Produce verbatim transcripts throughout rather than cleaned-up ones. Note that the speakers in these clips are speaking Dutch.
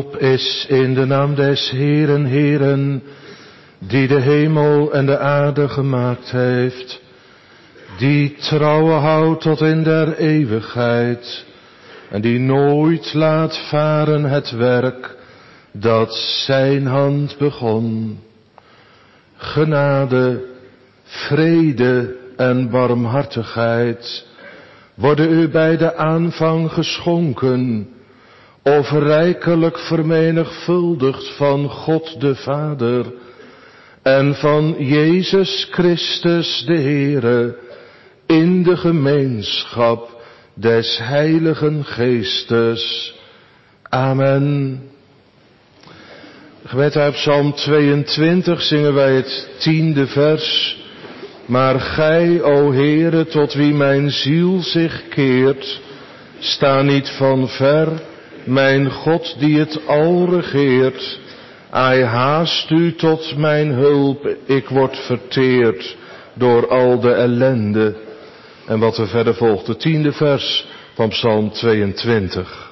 hulp is in de naam des Heeren, Heeren, die de hemel en de aarde gemaakt heeft, die trouwe houdt tot in der eeuwigheid, en die nooit laat varen het werk dat zijn hand begon. Genade, vrede en barmhartigheid worden u bij de aanvang geschonken, of rijkelijk vermenigvuldigd van God de Vader en van Jezus Christus de Heere, in de gemeenschap des Heiligen Geestes. Amen. Gemeente, uit Psalm tweeëntwintig zingen wij het tiende vers. Maar gij, o Heere, tot wie mijn ziel zich keert, sta niet van ver, mijn God die het al regeert. Ai, haast u tot mijn hulp, ik word verteerd door al de ellende. En wat er verder volgt, de tiende vers van Psalm tweeëntwintig.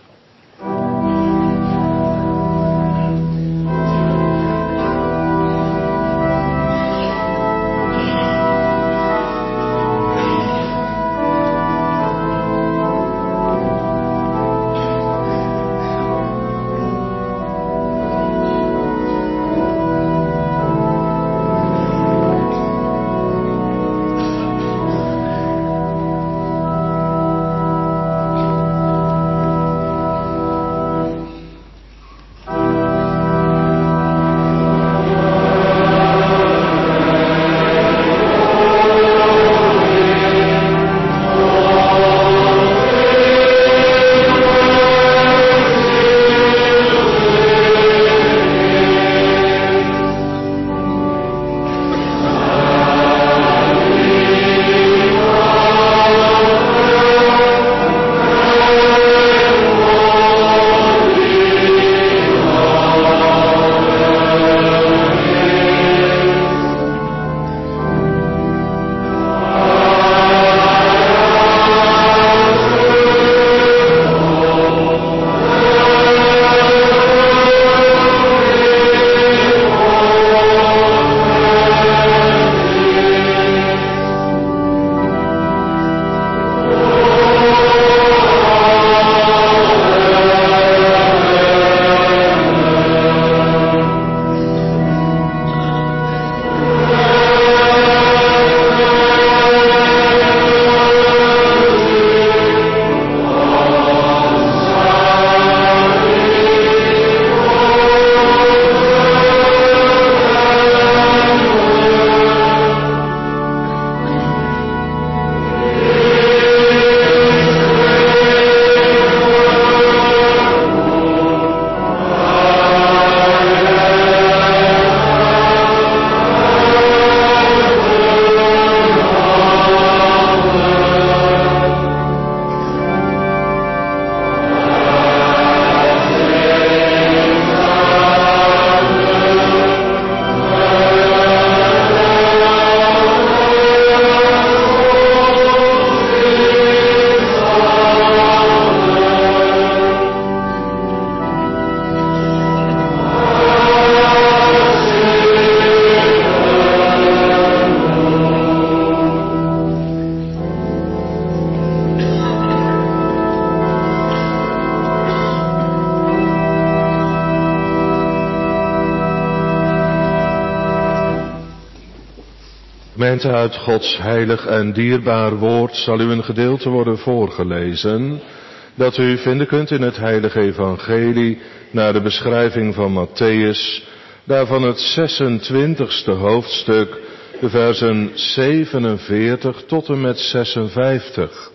Gemeente, uit Gods heilig en dierbaar woord zal u een gedeelte worden voorgelezen, dat u vinden kunt in het heilige evangelie naar de beschrijving van Matthäus, daarvan het zesentwintigste hoofdstuk, de versen zevenenveertig tot en met zesenvijftig.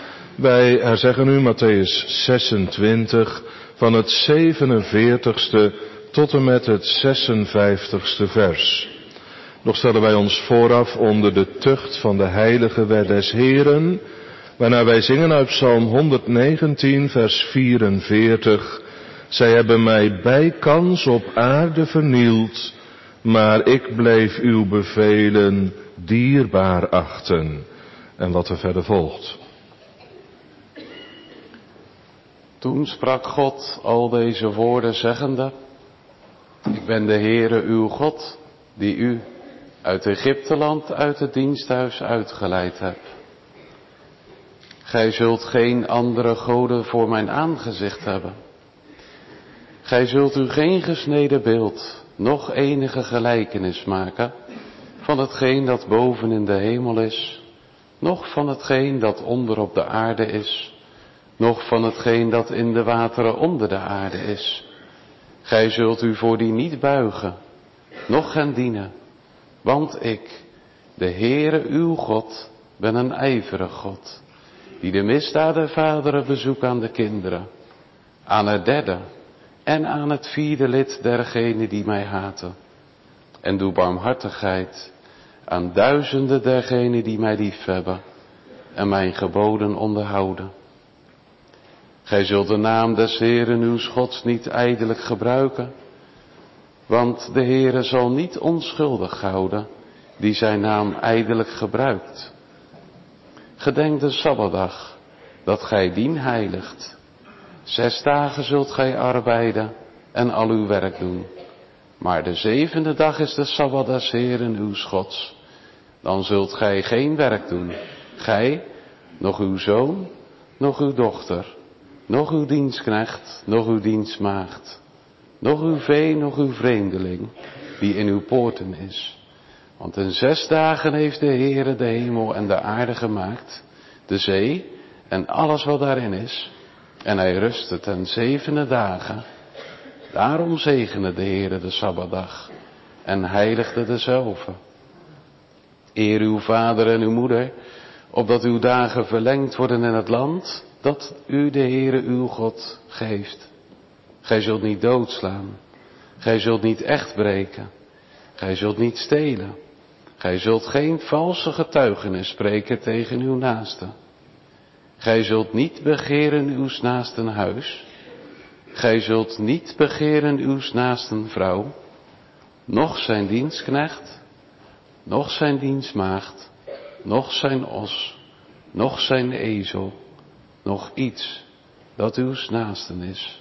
Wij herzeggen u Matthäus zesentwintig van het zevenenveertigste tot en met het zesenvijftigste vers. Nog stellen wij ons vooraf onder de tucht van de heilige wet des Heeren, waarna wij zingen uit Psalm honderdnegentien vers vierenveertig. Zij hebben mij bijkans op aarde vernield, maar ik bleef uw bevelen dierbaar achten. En wat er verder volgt. Toen sprak God al deze woorden zeggende: Ik ben de Heere uw God, die u uit Egypteland, uit het diensthuis uitgeleid heb. Gij zult geen andere goden voor mijn aangezicht hebben. Gij zult u geen gesneden beeld, noch enige gelijkenis maken van hetgeen dat boven in de hemel is, noch van hetgeen dat onder op de aarde is, noch van hetgeen dat in de wateren onder de aarde is. Gij zult u voor die niet buigen, noch hen dienen, want ik, de Heere uw God, ben een ijverig God, die de misdaad der vaderen bezoekt aan de kinderen, aan het derde en aan het vierde lid dergenen die mij haten, en doe barmhartigheid aan duizenden dergenen die mij liefhebben en mijn geboden onderhouden. Gij zult de naam des Heeren uw Gods niet ijdelijk gebruiken, want de Heere zal niet onschuldig houden die zijn naam ijdelijk gebruikt. Gedenk de Sabbatdag, dat gij dien heiligt. Zes dagen zult gij arbeiden en al uw werk doen. Maar de zevende dag is de Sabbat des Heeren uw Gods. Dan zult gij geen werk doen, gij, noch uw zoon, noch uw dochter, noch uw dienstknecht, noch uw dienstmaagd, noch uw vee, noch uw vreemdeling, die in uw poorten is. Want in zes dagen heeft de Heere de hemel en de aarde gemaakt, de zee en alles wat daarin is. En hij rustte ten zevende dagen. Daarom zegende de Heere de Sabbatdag en heiligde dezelve. Eer uw vader en uw moeder, opdat uw dagen verlengd worden in het land, dat u de Heere uw God geeft. Gij zult niet doodslaan, gij zult niet echt breken, gij zult niet stelen, gij zult geen valse getuigenis spreken tegen uw naaste. Gij zult niet begeren uws naasten huis, gij zult niet begeren uws naasten vrouw, noch zijn dienstknecht, noch zijn dienstmaagd, noch zijn os, noch zijn ezel, noch iets dat uws naasten is.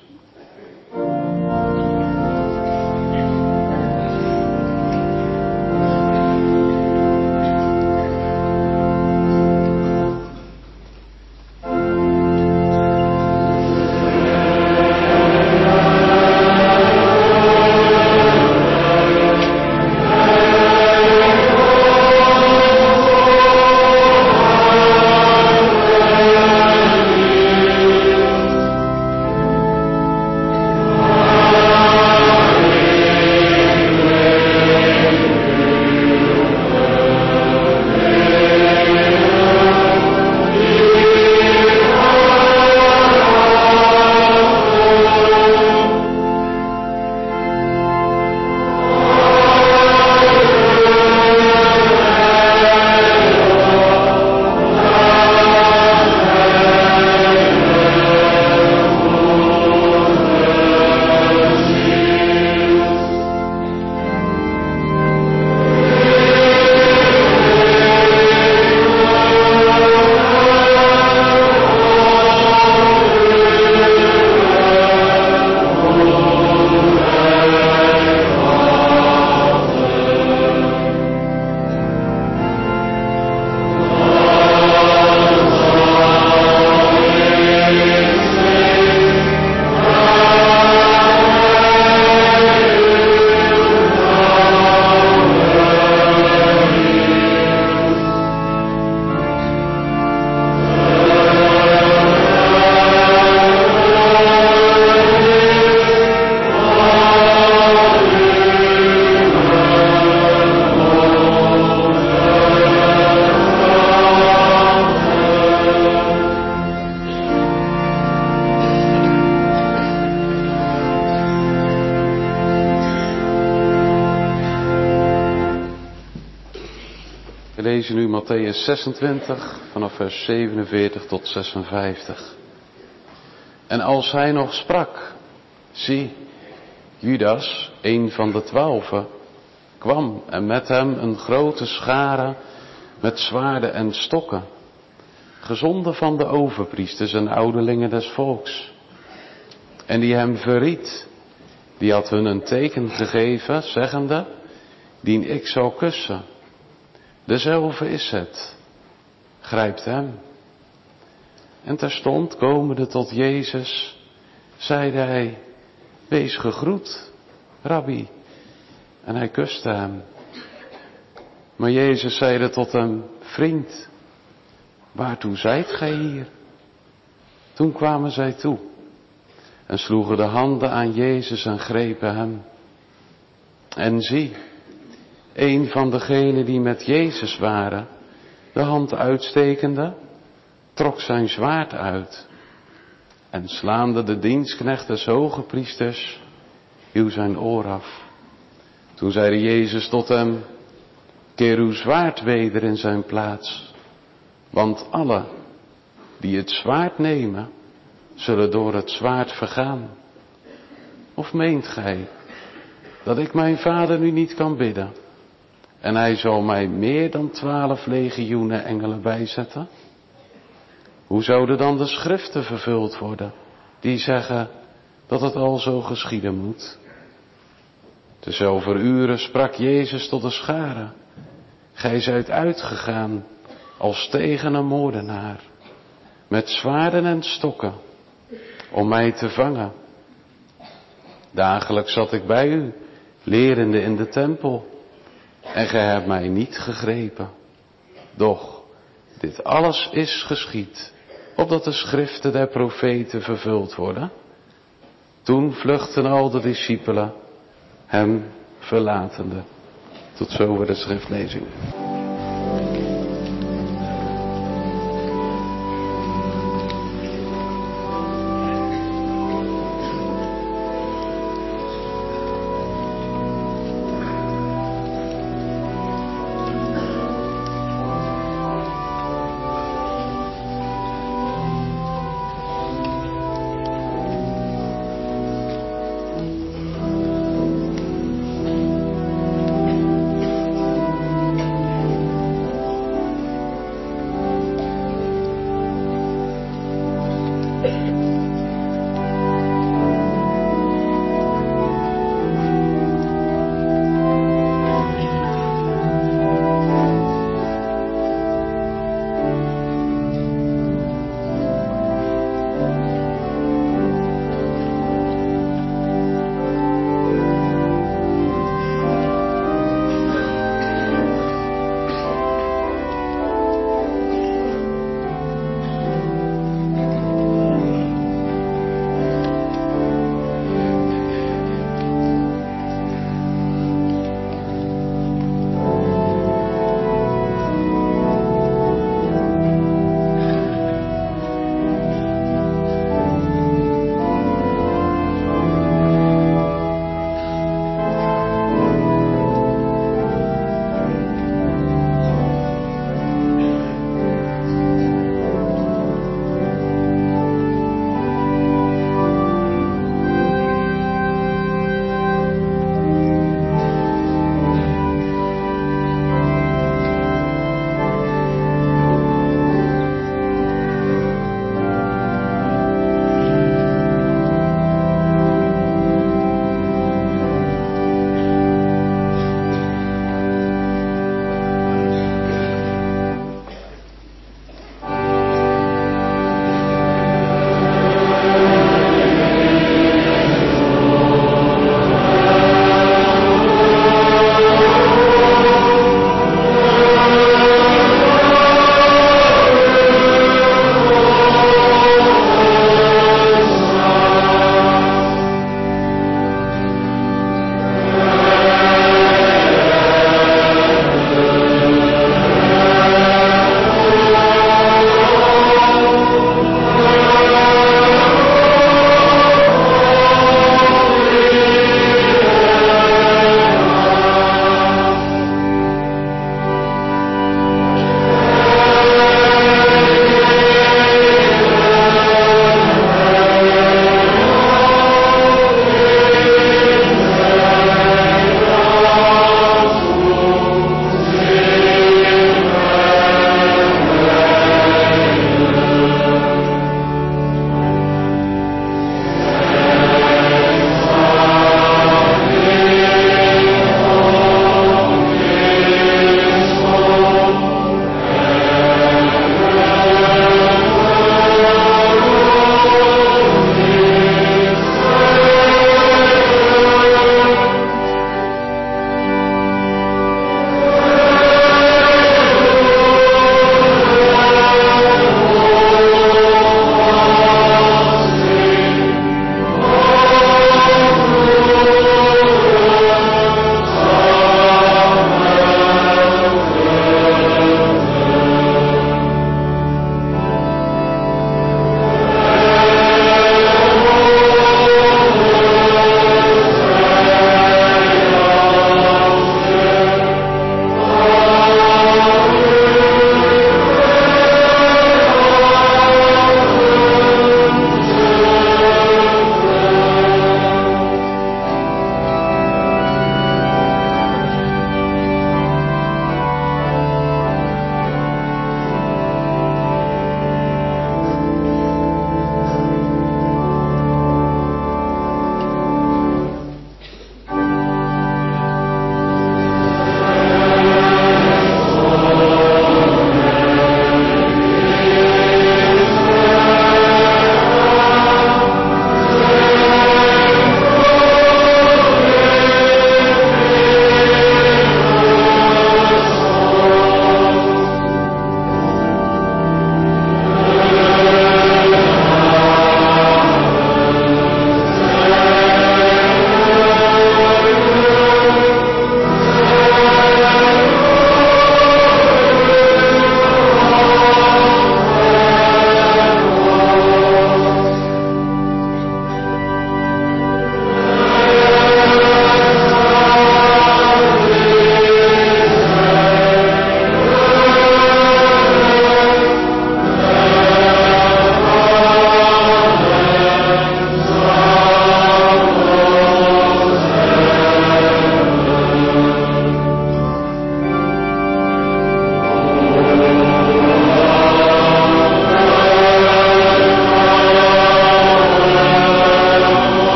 We lezen nu Mattheüs zesentwintig vanaf vers zevenenveertig tot zesenvijftig. En als hij nog sprak, zie, Judas, een van de twaalfen, kwam en met hem een grote schare met zwaarden en stokken, gezonden van de overpriesters en ouderlingen des volks. en die hem verried, die had hun een teken gegeven, zeggende, dien ik zal kussen. Dezelfde is het. Grijpt hem. En terstond komende tot Jezus, zeide hij, wees gegroet, rabbi. En hij kuste hem. Maar Jezus zeide tot hem, vriend, waartoe zijt gij hier? Toen kwamen zij toe en sloegen de handen aan Jezus en grepen hem. En zie, een van degenen die met Jezus waren, de hand uitstekende, trok zijn zwaard uit en slaande de dienstknecht des hogepriesters, hieuw zijn oor af. Toen zeide Jezus tot hem, keer uw zwaard weder in zijn plaats, want alle die het zwaard nemen, zullen door het zwaard vergaan. Of meent gij dat ik mijn Vader nu niet kan bidden en hij zal mij meer dan twaalf legioenen engelen bijzetten? Hoe zouden dan de schriften vervuld worden die zeggen dat het al zo geschieden moet? Tezelfder uren sprak Jezus tot de schare, gij zijt uitgegaan als tegen een moordenaar, met zwaarden en stokken, om mij te vangen. Dagelijks zat ik bij u, lerende in de tempel, en gij hebt mij niet gegrepen. Doch, dit alles is geschied, opdat de schriften der profeten vervuld worden. Toen vluchtten al de discipelen, hem verlatende. Tot zover de schriftlezing.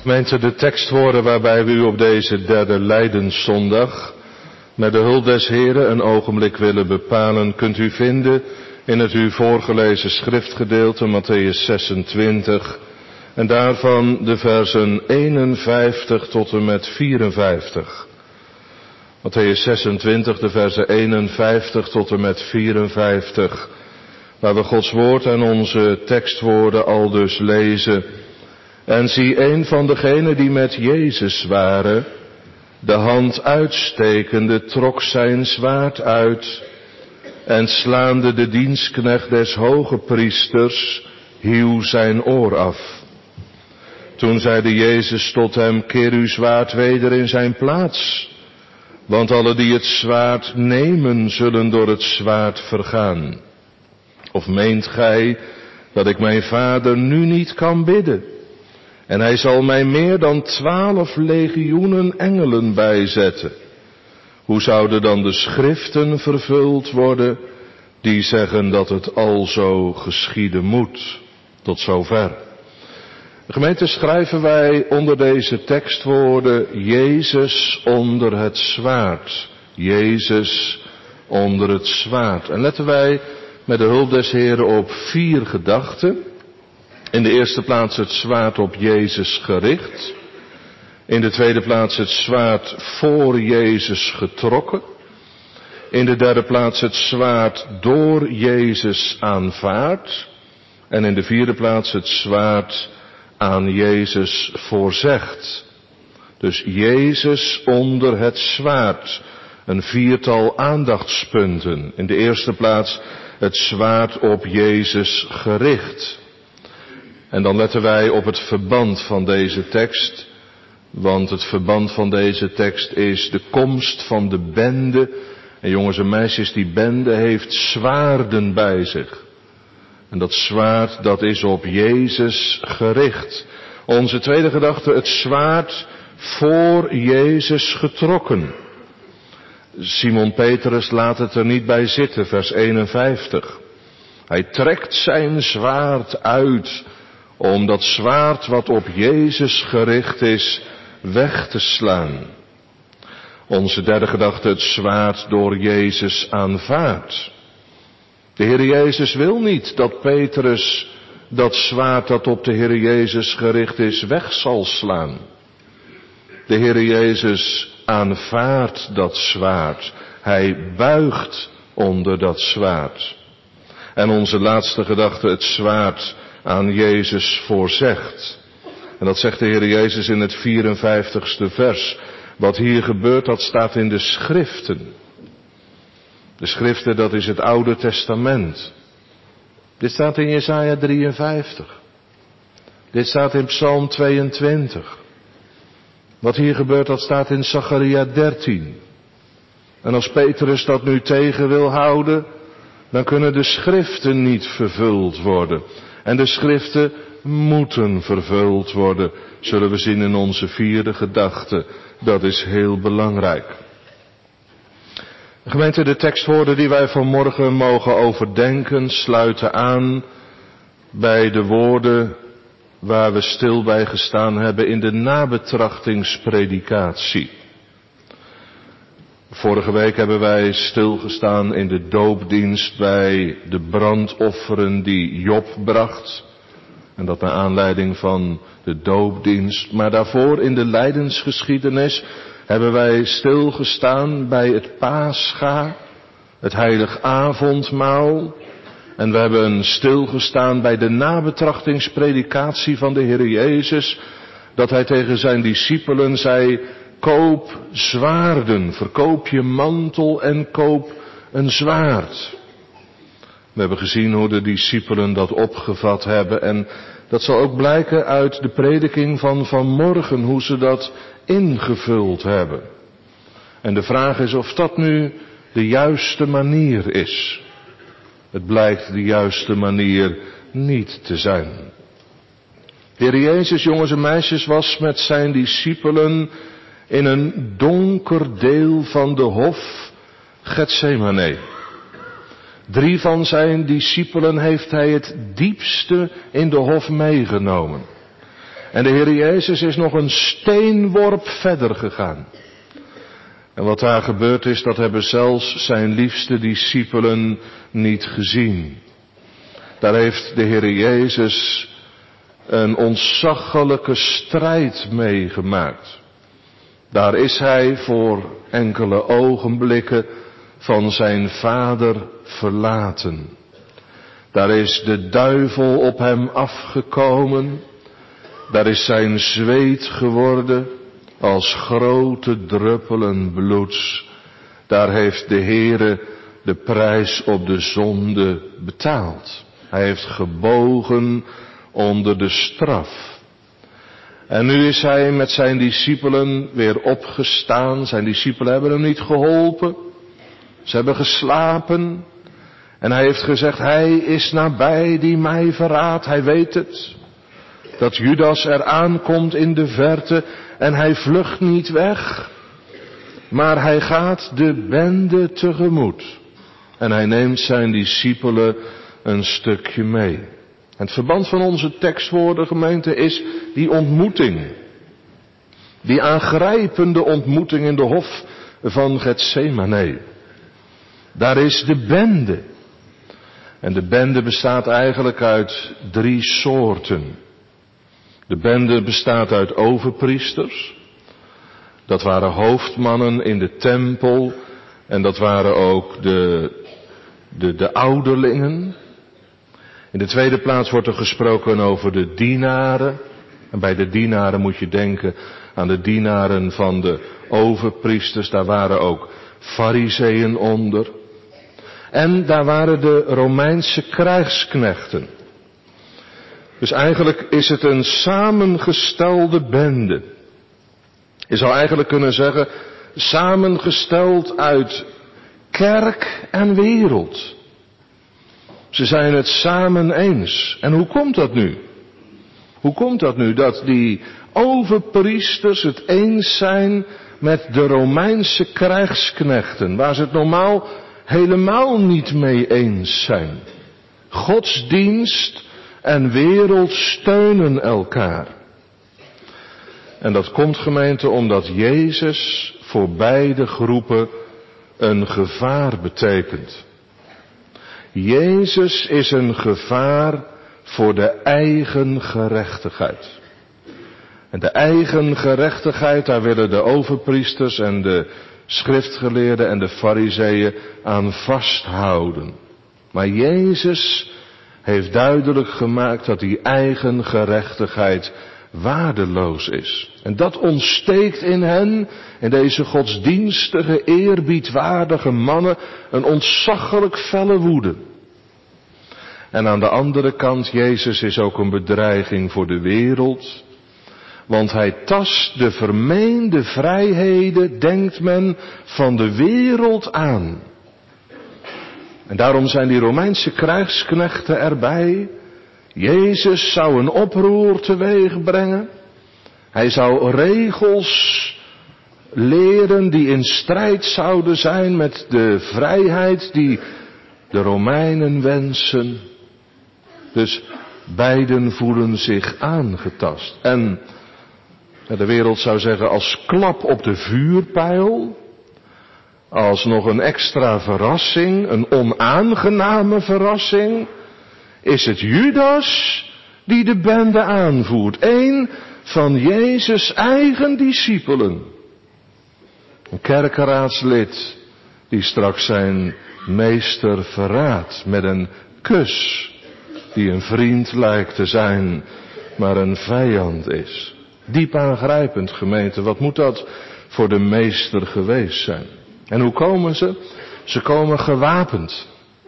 Gemeente, de tekstwoorden waarbij we u op deze derde Lijdenszondag met de hulp des Heren een ogenblik willen bepalen, kunt u vinden in het u voorgelezen schriftgedeelte Mattheüs zesentwintig en daarvan de versen eenenvijftig tot en met vierenvijftig. Mattheüs zesentwintig, de versen eenenvijftig tot en met vierenvijftig, waar we Gods woord en onze tekstwoorden al dus lezen. En zie, een van degenen die met Jezus waren, de hand uitstekende, trok zijn zwaard uit en slaande de dienstknecht des hoge priesters, hieuw zijn oor af. Toen zeide Jezus tot hem, keer uw zwaard weder in zijn plaats, want alle die het zwaard nemen, zullen door het zwaard vergaan. Of meent gij dat ik mijn Vader nu niet kan bidden? En hij zal mij meer dan twaalf legioenen engelen bijzetten. Hoe zouden dan de schriften vervuld worden die zeggen dat het alzo geschieden moet? Tot zover. De gemeente, schrijven wij onder deze tekstwoorden Jezus onder het zwaard. Jezus onder het zwaard. En letten wij met de hulp des Heren op vier gedachten. In de eerste plaats het zwaard op Jezus gericht. In de tweede plaats het zwaard voor Jezus getrokken. In de derde plaats het zwaard door Jezus aanvaard. En in de vierde plaats het zwaard aan Jezus voorzegd. Dus Jezus onder het zwaard. Een viertal aandachtspunten. In de eerste plaats het zwaard op Jezus gericht. En dan letten wij op het verband van deze tekst. Want het verband van deze tekst is de komst van de bende. En jongens en meisjes, die bende heeft zwaarden bij zich. En dat zwaard, dat is op Jezus gericht. Onze tweede gedachte, het zwaard voor Jezus getrokken. Simon Petrus laat het er niet bij zitten, vers eenenvijftig. Hij trekt zijn zwaard uit om dat zwaard wat op Jezus gericht is, weg te slaan. Onze derde gedachte, het zwaard door Jezus aanvaard. De Heer Jezus wil niet dat Petrus dat zwaard dat op de Heer Jezus gericht is, weg zal slaan. De Heer Jezus aanvaardt dat zwaard. Hij buigt onder dat zwaard. En onze laatste gedachte, het zwaard aan Jezus voorzegt. En dat zegt de Heer Jezus in het vierenvijftigste vers. Wat hier gebeurt, dat staat in de schriften. De schriften, dat is het Oude Testament. Dit staat in Jesaja drieënvijftig. Dit staat in Psalm tweeëntwintig. Wat hier gebeurt, dat staat in Zacharia dertien. En als Petrus dat nu tegen wil houden, dan kunnen de schriften niet vervuld worden. En de schriften moeten vervuld worden, zullen we zien in onze vierde gedachte. Dat is heel belangrijk. Gemeente, de tekstwoorden die wij vanmorgen mogen overdenken, sluiten aan bij de woorden waar we stil bij gestaan hebben in de nabetrachtingspredikatie. Vorige week hebben wij stilgestaan in de doopdienst bij de brandofferen die Job bracht. En dat naar aanleiding van de doopdienst. Maar daarvoor in de lijdensgeschiedenis hebben wij stilgestaan bij het Pascha, het heilig avondmaal. En we hebben stilgestaan bij de nabetrachtingspredikatie van de Heer Jezus. Dat hij tegen zijn discipelen zei, koop zwaarden, verkoop je mantel en koop een zwaard. We hebben gezien hoe de discipelen dat opgevat hebben en dat zal ook blijken uit de prediking van vanmorgen, hoe ze dat ingevuld hebben. En de vraag is of dat nu de juiste manier is. Het blijkt de juiste manier niet te zijn. De Heer Jezus, jongens en meisjes, was met zijn discipelen in een donker deel van de hof Getsemane. Drie van zijn discipelen heeft hij het diepste in de hof meegenomen. En de Heer Jezus is nog een steenworp verder gegaan. En wat daar gebeurd is, dat hebben zelfs zijn liefste discipelen niet gezien. Daar heeft de Heer Jezus een ontzaglijke strijd meegemaakt. Daar is hij voor enkele ogenblikken van zijn Vader verlaten. Daar is de duivel op hem afgekomen. Daar is zijn zweet geworden als grote druppelen bloeds. Daar heeft de Heere de prijs op de zonde betaald. Hij heeft gebogen onder de straf. En nu is hij met zijn discipelen weer opgestaan. Zijn discipelen hebben hem niet geholpen. Ze hebben geslapen. En hij heeft gezegd, hij is nabij die mij verraadt. Hij weet het. Dat Judas eraan komt in de verte en hij vlucht niet weg. Maar hij gaat de bende tegemoet. En hij neemt zijn discipelen een stukje mee. En het verband van onze tekstwoorden, gemeente, is die ontmoeting. Die aangrijpende ontmoeting in de hof van Getsemane. Daar is de bende. En de bende bestaat eigenlijk uit drie soorten. De bende bestaat uit overpriesters. Dat waren hoofdmannen in de tempel. En dat waren ook de, de, de ouderlingen. In de tweede plaats wordt er gesproken over de dienaren. En bij de dienaren moet je denken aan de dienaren van de overpriesters. Daar waren ook farizeeën onder. En daar waren de Romeinse krijgsknechten. Dus eigenlijk is het een samengestelde bende. Je zou eigenlijk kunnen zeggen, samengesteld uit kerk en wereld. Ze zijn het samen eens. En hoe komt dat nu? Hoe komt dat nu dat die overpriesters het eens zijn met de Romeinse krijgsknechten, waar ze het normaal helemaal niet mee eens zijn? Godsdienst en wereld steunen elkaar. En dat komt, gemeente, omdat Jezus voor beide groepen een gevaar betekent. Jezus is een gevaar voor de eigen gerechtigheid. En de eigen gerechtigheid, daar willen de overpriesters en de schriftgeleerden en de farizeeën aan vasthouden. Maar Jezus heeft duidelijk gemaakt dat die eigen gerechtigheid waardeloos is. En dat ontsteekt in hen, in deze godsdienstige, eerbiedwaardige mannen, een ontzaglijk felle woede. En aan de andere kant, Jezus is ook een bedreiging voor de wereld. Want hij tast de vermeende vrijheden, denkt men, van de wereld aan. En daarom zijn die Romeinse krijgsknechten erbij. Jezus zou een oproer teweeg brengen. Hij zou regels leren die in strijd zouden zijn met de vrijheid die de Romeinen wensen. Dus beiden voelen zich aangetast. En de wereld zou zeggen, als klap op de vuurpijl, als nog een extra verrassing, een onaangename verrassing, is het Judas die de bende aanvoert. Eén van Jezus' eigen discipelen. Een kerkeraadslid die straks zijn meester verraadt met een kus. Die een vriend lijkt te zijn, maar een vijand is. Diep aangrijpend, gemeente. Wat moet dat voor de meester geweest zijn? En hoe komen ze? Ze komen gewapend.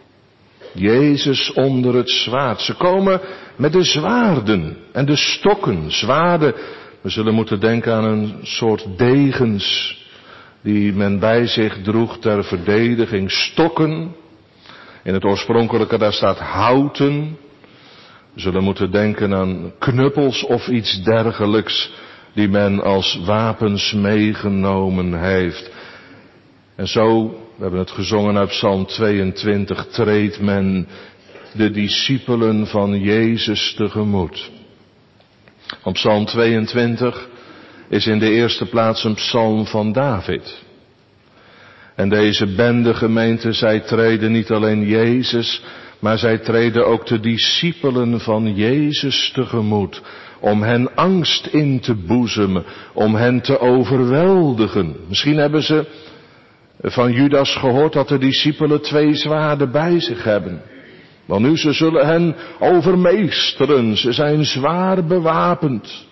Jezus onder het zwaard. Ze komen met de zwaarden en de stokken. Zwaarden, we zullen moeten denken aan een soort degens die men bij zich droeg ter verdediging. Stokken. In het oorspronkelijke daar staat houten. We zullen moeten denken aan knuppels of iets dergelijks die men als wapens meegenomen heeft. En zo, we hebben het gezongen uit Psalm tweeëntwintig, treedt men de discipelen van Jezus tegemoet. Want Psalm tweeëntwintig is in de eerste plaats een psalm van David. En deze bende gemeente, zij treden niet alleen Jezus, maar zij treden ook de discipelen van Jezus tegemoet. Om hen angst in te boezemen, om hen te overweldigen. Misschien hebben ze van Judas gehoord dat de discipelen twee zwaarden bij zich hebben. Want nu ze zullen hen overmeesteren, ze zijn zwaar bewapend.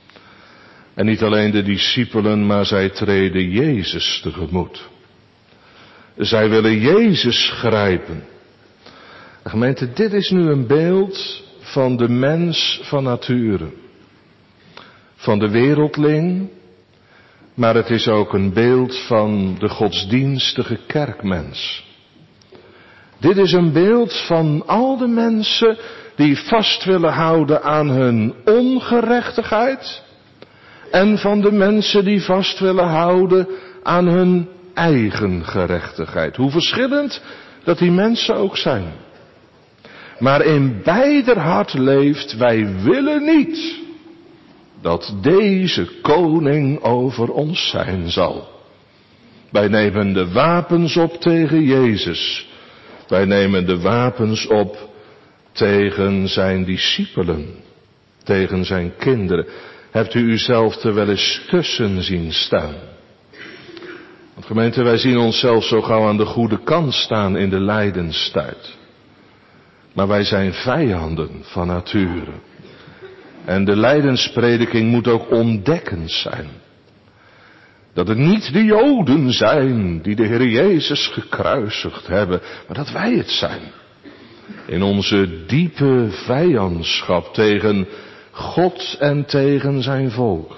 En niet alleen de discipelen, maar zij treden Jezus tegemoet. Zij willen Jezus grijpen. Gemeente, dit is nu een beeld van de mens van nature. Van de wereldling, maar het is ook een beeld van de godsdienstige kerkmens. Dit is een beeld van al de mensen die vast willen houden aan hun ongerechtigheid en van de mensen die vast willen houden aan hun eigen gerechtigheid. Hoe verschillend dat die mensen ook zijn. Maar in beider hart leeft, wij willen niet dat deze koning over ons zijn zal. Wij nemen de wapens op tegen Jezus. Wij nemen de wapens op tegen zijn discipelen, tegen zijn kinderen. Hebt u uzelf er wel eens tussen zien staan? Want gemeente, wij zien onszelf zo gauw aan de goede kant staan in de lijdenstijd. Maar wij zijn vijanden van nature. En de lijdensprediking moet ook ontdekkend zijn. Dat het niet de Joden zijn die de Heer Jezus gekruisigd hebben, maar dat wij het zijn. In onze diepe vijandschap tegen God en tegen zijn volk.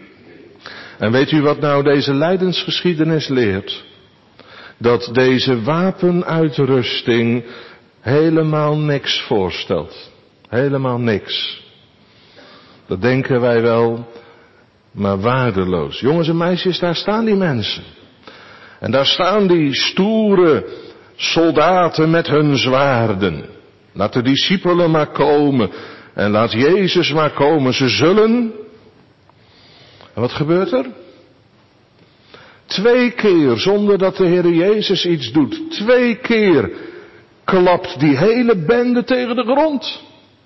En weet u wat nou deze lijdensgeschiedenis leert? Dat deze wapenuitrusting helemaal niks voorstelt. Helemaal niks. Dat denken wij wel, maar waardeloos. Jongens en meisjes, daar staan die mensen. En daar staan die stoere soldaten met hun zwaarden. Laat de discipelen maar komen. En laat Jezus maar komen. Ze zullen. En wat gebeurt er? Twee keer, zonder dat de Heer Jezus iets doet. Twee keer klapt die hele bende tegen de grond.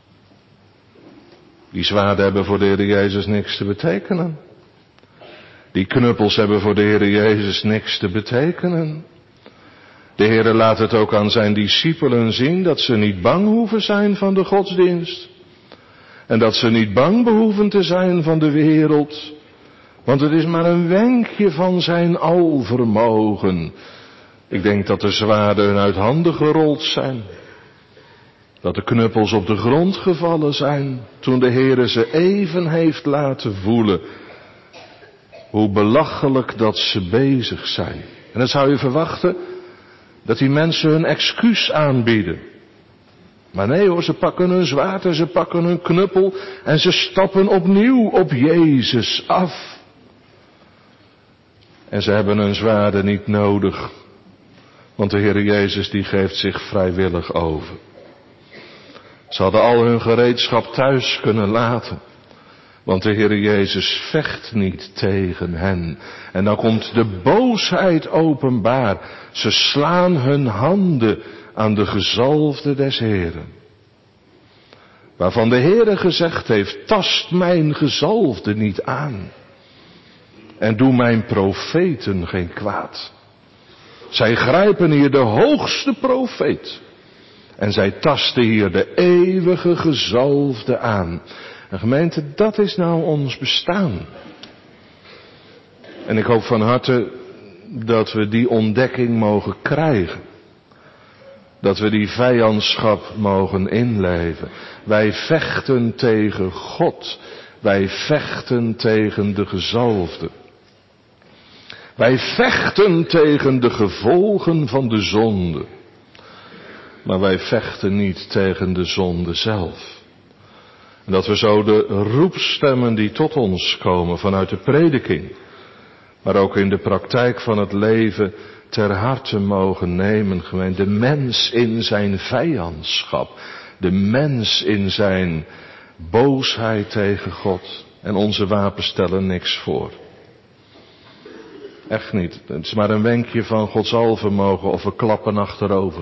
Die zwaarden hebben voor de Heer Jezus niks te betekenen. Die knuppels hebben voor de Heer Jezus niks te betekenen. De Heer laat het ook aan zijn discipelen zien dat ze niet bang hoeven zijn van de godsdienst. En dat ze niet bang behoeven te zijn van de wereld. Want het is maar een wenkje van zijn alvermogen. Ik denk dat de zwaarden hun uit handen gerold zijn. Dat de knuppels op de grond gevallen zijn. Toen de Heere ze even heeft laten voelen. Hoe belachelijk dat ze bezig zijn. En dan zou je verwachten dat die mensen hun excuus aanbieden. Maar nee hoor, ze pakken hun zwaard en ze pakken hun knuppel. En ze stappen opnieuw op Jezus af. En ze hebben hun zwaarden niet nodig. Want de Heere Jezus die geeft zich vrijwillig over. Ze hadden al hun gereedschap thuis kunnen laten. Want de Heere Jezus vecht niet tegen hen. En dan komt de boosheid openbaar. Ze slaan hun handen aan de gezalfde des Heeren. Waarvan de Heere gezegd heeft, tast mijn gezalfde niet aan. En doe mijn profeten geen kwaad. Zij grijpen hier de hoogste profeet. En zij tasten hier de eeuwige gezalfde aan. En gemeente, dat is nou ons bestaan. En ik hoop van harte dat we die ontdekking mogen krijgen. Dat we die vijandschap mogen inleven. Wij vechten tegen God. Wij vechten tegen de gezalfde. Wij vechten tegen de gevolgen van de zonde. Maar wij vechten niet tegen de zonde zelf. En dat we zo de roepstemmen die tot ons komen vanuit de prediking, maar ook in de praktijk van het leven ter harte mogen nemen. Gemeente, de mens in zijn vijandschap. De mens in zijn boosheid tegen God. En onze wapens stellen niks voor. Echt niet. Het is maar een wenkje van Gods alvermogen of we klappen achterover.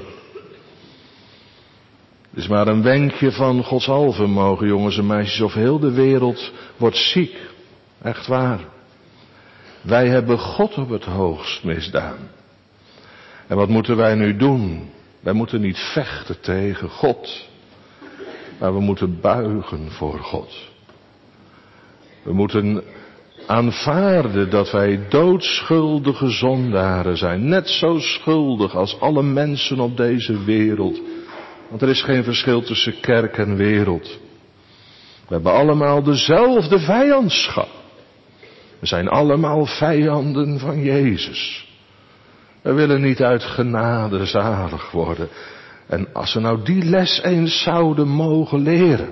Het is maar een wenkje van Gods alvermogen, jongens en meisjes, of heel de wereld wordt ziek. Echt waar. Wij hebben God op het hoogst misdaan. En wat moeten wij nu doen? Wij moeten niet vechten tegen God. Maar we moeten buigen voor God. We moeten aanvaarden dat wij doodschuldige zondaren zijn. Net zo schuldig als alle mensen op deze wereld. Want er is geen verschil tussen kerk en wereld. We hebben allemaal dezelfde vijandschap. We zijn allemaal vijanden van Jezus. We willen niet uit genade zalig worden. En als we nou die les eens zouden mogen leren.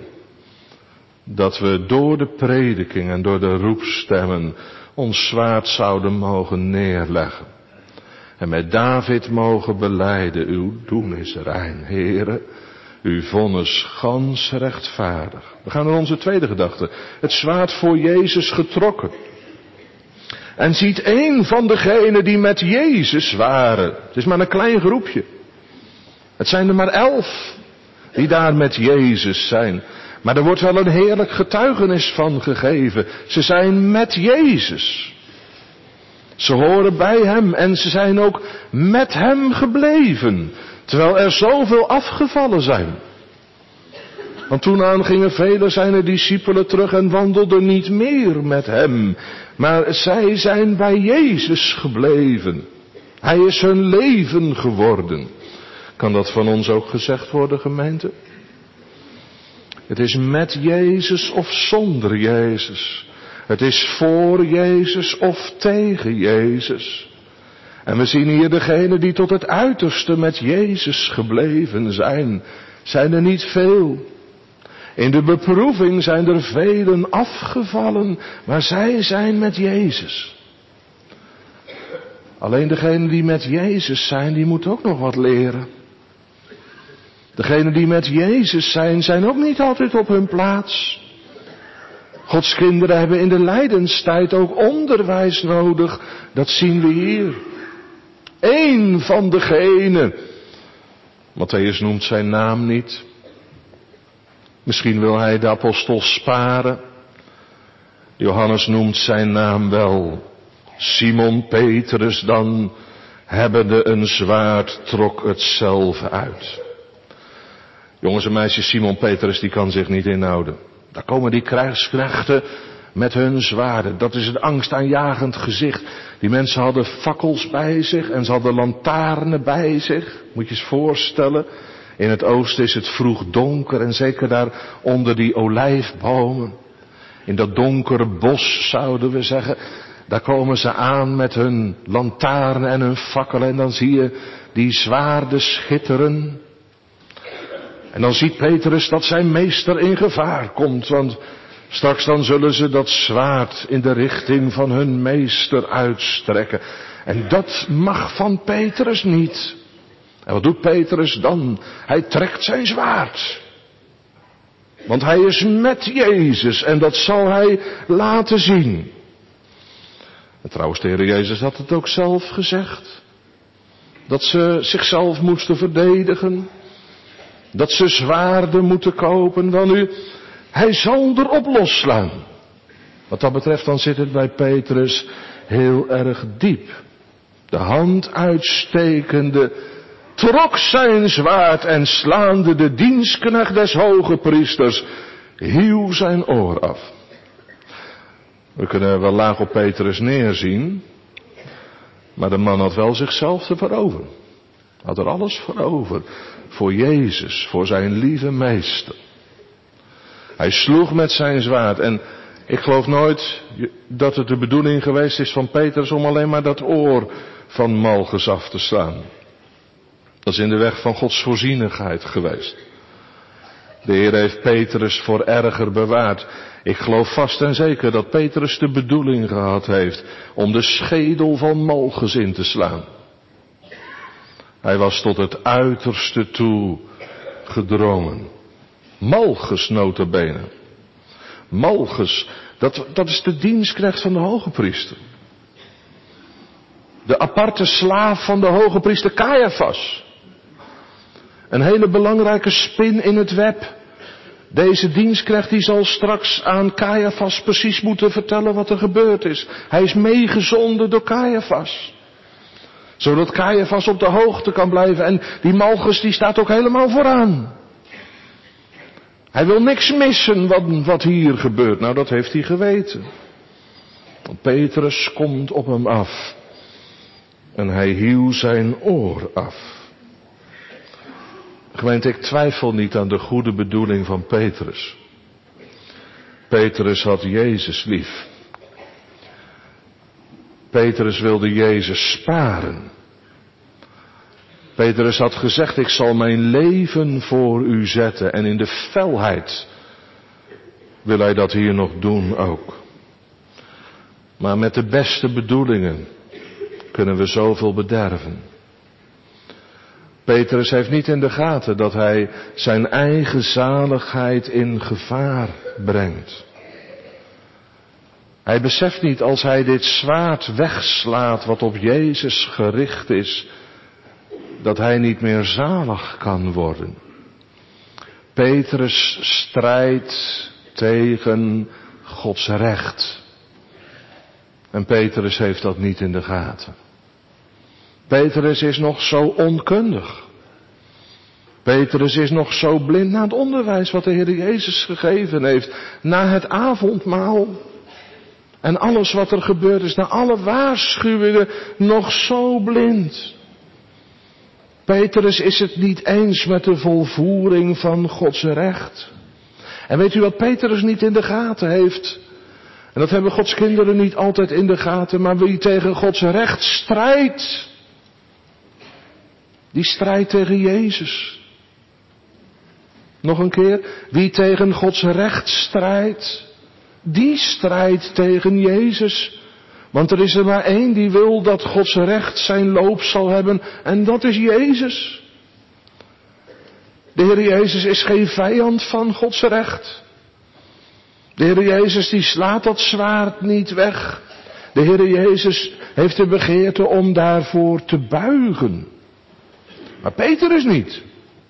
Dat we door de prediking en door de roepstemmen ons zwaard zouden mogen neerleggen. En met David mogen belijden, uw doen is rein, Heere. Uw vonnis gans rechtvaardig. We gaan naar onze tweede gedachte. Het zwaard voor Jezus getrokken. En ziet één van degenen die met Jezus waren. Het is maar een klein groepje. Het zijn er maar elf die daar met Jezus zijn. Maar er wordt wel een heerlijk getuigenis van gegeven. Ze zijn met Jezus. Ze horen bij hem en ze zijn ook met hem gebleven. Terwijl er zoveel afgevallen zijn. Want toen aan gingen vele zijner discipelen terug en wandelden niet meer met hem. Maar zij zijn bij Jezus gebleven. Hij is hun leven geworden. Kan dat van ons ook gezegd worden, gemeente? Het is met Jezus of zonder Jezus. Het is voor Jezus of tegen Jezus. En we zien hier degenen die tot het uiterste met Jezus gebleven zijn. Zijn er niet veel. In de beproeving zijn er velen afgevallen, maar zij zijn met Jezus. Alleen degenen die met Jezus zijn, die moeten ook nog wat leren. Degenen die met Jezus zijn, zijn ook niet altijd op hun plaats. Gods kinderen hebben in de lijdenstijd ook onderwijs nodig. Dat zien we hier. Eén van degenen. Matthäus noemt zijn naam niet. Misschien wil hij de apostel sparen. Johannes noemt zijn naam wel. Simon Petrus dan, hebbende een zwaard, trok het zelf uit. Jongens en meisjes, Simon Petrus die kan zich niet inhouden. Daar komen die krijgsknechten met hun zwaarden. Dat is een angstaanjagend gezicht. Die mensen hadden fakkels bij zich en ze hadden lantaarnen bij zich. Moet je eens voorstellen. In het oosten is het vroeg donker en zeker daar onder die olijfbomen. In dat donkere bos zouden we zeggen. Daar komen ze aan met hun lantaarnen en hun fakkelen en dan zie je die zwaarden schitteren. En dan ziet Petrus dat zijn meester in gevaar komt, want straks dan zullen ze dat zwaard in de richting van hun meester uitstrekken. En dat mag van Petrus niet. En wat doet Petrus dan? Hij trekt zijn zwaard. Want hij is met Jezus en dat zal hij laten zien. En trouwens, de Heer Jezus had het ook zelf gezegd. Dat ze zichzelf moesten verdedigen. Dat ze zwaarden moeten kopen. Wel nu, hij zal erop losslaan. Wat dat betreft dan zit het bij Petrus heel erg diep. De hand uitstekende trok zijn zwaard en slaande de dienstknecht des hoge priesters hieuw zijn oor af. We kunnen wel laag op Petrus neerzien. Maar de man had wel zichzelf te veroveren. Had er alles voor over. Voor Jezus, voor zijn lieve meester. Hij sloeg met zijn zwaard. En ik geloof nooit dat het de bedoeling geweest is van Petrus om alleen maar dat oor van Malchus af te slaan. Dat is in de weg van Gods voorzienigheid geweest. De Heer heeft Petrus voor erger bewaard. Ik geloof vast en zeker dat Petrus de bedoeling gehad heeft om de schedel van Malchus in te slaan. Hij was tot het uiterste toe gedrongen. Malchus nota bene. Malchus, dat, dat is de dienstknecht van de hogepriester. De aparte slaaf van de hogepriester Caiaphas. Een hele belangrijke spin in het web. Deze dienstknecht die zal straks aan Caiaphas precies moeten vertellen wat er gebeurd is. Hij is meegezonden door Caiaphas. Zodat Caiaphas op de hoogte kan blijven. En die Malchus die staat ook helemaal vooraan. Hij wil niks missen wat, wat hier gebeurt. Nou, dat heeft hij geweten. Petrus komt op hem af. En hij hieuw zijn oor af. Gemeente, ik twijfel niet aan de goede bedoeling van Petrus. Petrus had Jezus lief. Petrus wilde Jezus sparen. Petrus had gezegd, ik zal mijn leven voor u zetten. En in de felheid wil hij dat hier nog doen ook. Maar met de beste bedoelingen kunnen we zoveel bederven. Petrus heeft niet in de gaten dat hij zijn eigen zaligheid in gevaar brengt. Hij beseft niet als hij dit zwaard wegslaat wat op Jezus gericht is, dat hij niet meer zalig kan worden. Petrus strijdt tegen Gods recht. En Petrus heeft dat niet in de gaten. Petrus is nog zo onkundig. Petrus is nog zo blind naar het onderwijs wat de Heer Jezus gegeven heeft. Na het avondmaal. En alles wat er gebeurd is, na alle waarschuwingen, nog zo blind. Petrus is het niet eens met de volvoering van Gods recht. En weet u wat Petrus niet in de gaten heeft? En dat hebben Gods kinderen niet altijd in de gaten, maar wie tegen Gods recht strijdt, die strijdt tegen Jezus. Nog een keer, wie tegen Gods recht strijdt, die strijdt tegen Jezus. Want er is er maar één die wil dat Gods recht zijn loop zal hebben, en dat is Jezus. De Heer Jezus is geen vijand van Gods recht. De Heer Jezus die slaat dat zwaard niet weg. De Heer Jezus heeft de begeerte om daarvoor te buigen. Maar Petrus niet.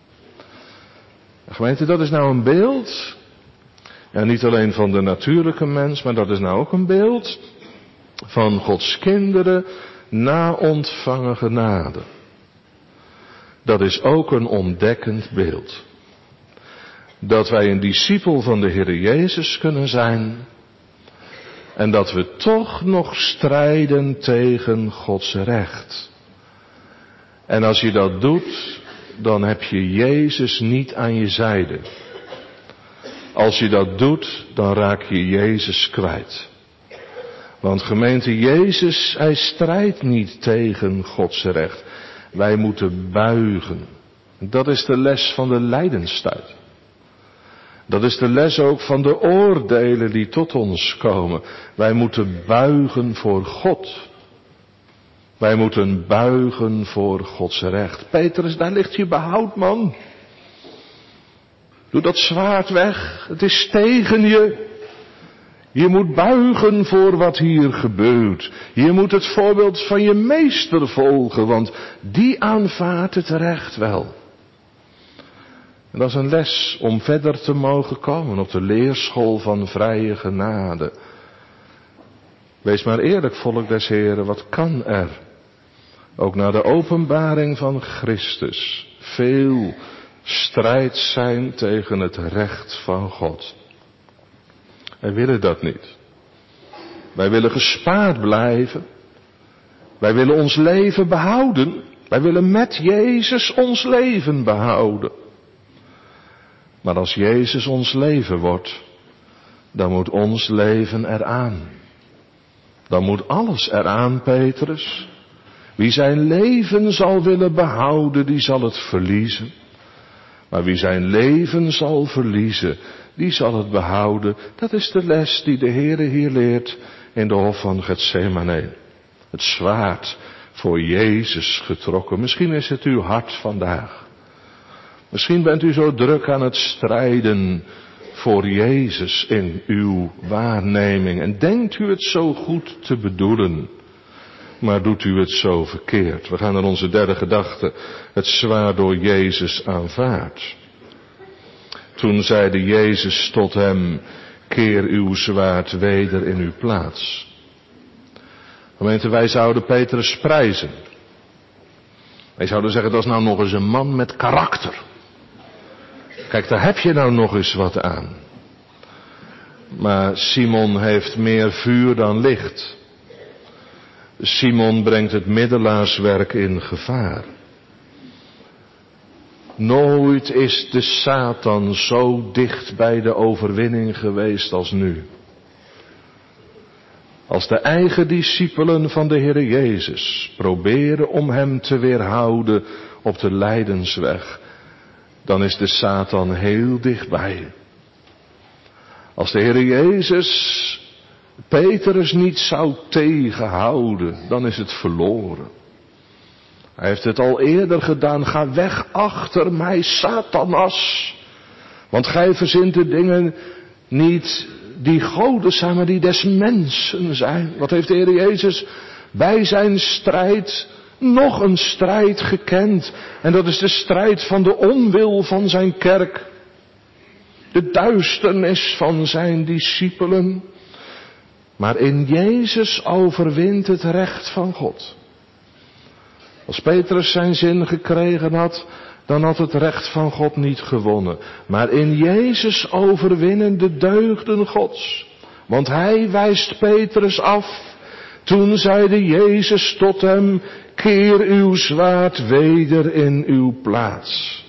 Gemeente, dat is nou een beeld. Ja, niet alleen van de natuurlijke mens, maar dat is nou ook een beeld van Gods kinderen na ontvangen genade. Dat is ook een ontdekkend beeld. Dat wij een discipel van de Heer Jezus kunnen zijn. En dat we toch nog strijden tegen Gods recht. En als je dat doet, dan heb je Jezus niet aan je zijde. Als je dat doet, dan raak je Jezus kwijt. Want gemeente, Jezus, hij strijdt niet tegen Gods recht. Wij moeten buigen. Dat is de les van de lijdenstijd. Dat is de les ook van de oordelen die tot ons komen. Wij moeten buigen voor God. Wij moeten buigen voor Gods recht. Petrus, daar ligt je behoud, man. Doe dat zwaard weg. Het is tegen je. Je moet buigen voor wat hier gebeurt. Je moet het voorbeeld van je meester volgen, want die aanvaardt het recht wel. En dat is een les om verder te mogen komen op de leerschool van vrije genade. Wees maar eerlijk, volk des Heren, wat kan er, ook na de openbaring van Christus, veel strijd zijn tegen het recht van God. Wij willen dat niet. Wij willen gespaard blijven. Wij willen ons leven behouden. Wij willen met Jezus ons leven behouden. Maar als Jezus ons leven wordt, dan moet ons leven eraan. Dan moet alles eraan, Petrus. Wie zijn leven zal willen behouden, die zal het verliezen. Maar wie zijn leven zal verliezen, die zal het behouden. Dat is de les die de Heere hier leert in de hof van Getsemane. Het zwaard voor Jezus getrokken. Misschien is het uw hart vandaag. Misschien bent u zo druk aan het strijden voor Jezus in uw waarneming. En denkt u het zo goed te bedoelen, maar doet u het zo verkeerd. We gaan naar onze derde gedachte, het zwaard door Jezus aanvaard. Toen zeide Jezus tot hem, keer uw zwaard weder in uw plaats. Gemeente, wij zouden Petrus prijzen. Wij zouden zeggen, dat is nou nog eens een man met karakter. Kijk, daar heb je nou nog eens wat aan. Maar Simon heeft meer vuur dan licht. Simon brengt het middelaarswerk in gevaar. Nooit is de Satan zo dicht bij de overwinning geweest als nu. Als de eigen discipelen van de Heere Jezus proberen om hem te weerhouden op de lijdensweg, dan is de Satan heel dichtbij. Als de Heere Jezus Petrus niet zou tegenhouden, dan is het verloren. Hij heeft het al eerder gedaan. Ga weg achter mij, Satanas. Want gij verzint de dingen niet die goden zijn, maar die des mensen zijn. Wat heeft de Heer Jezus bij zijn strijd nog een strijd gekend? En dat is de strijd van de onwil van zijn kerk. De duisternis van zijn discipelen. Maar in Jezus overwint het recht van God. Als Petrus zijn zin gekregen had, dan had het recht van God niet gewonnen. Maar in Jezus overwinnen de deugden Gods. Want hij wijst Petrus af. Toen zeide Jezus tot hem, keer uw zwaard weder in uw plaats.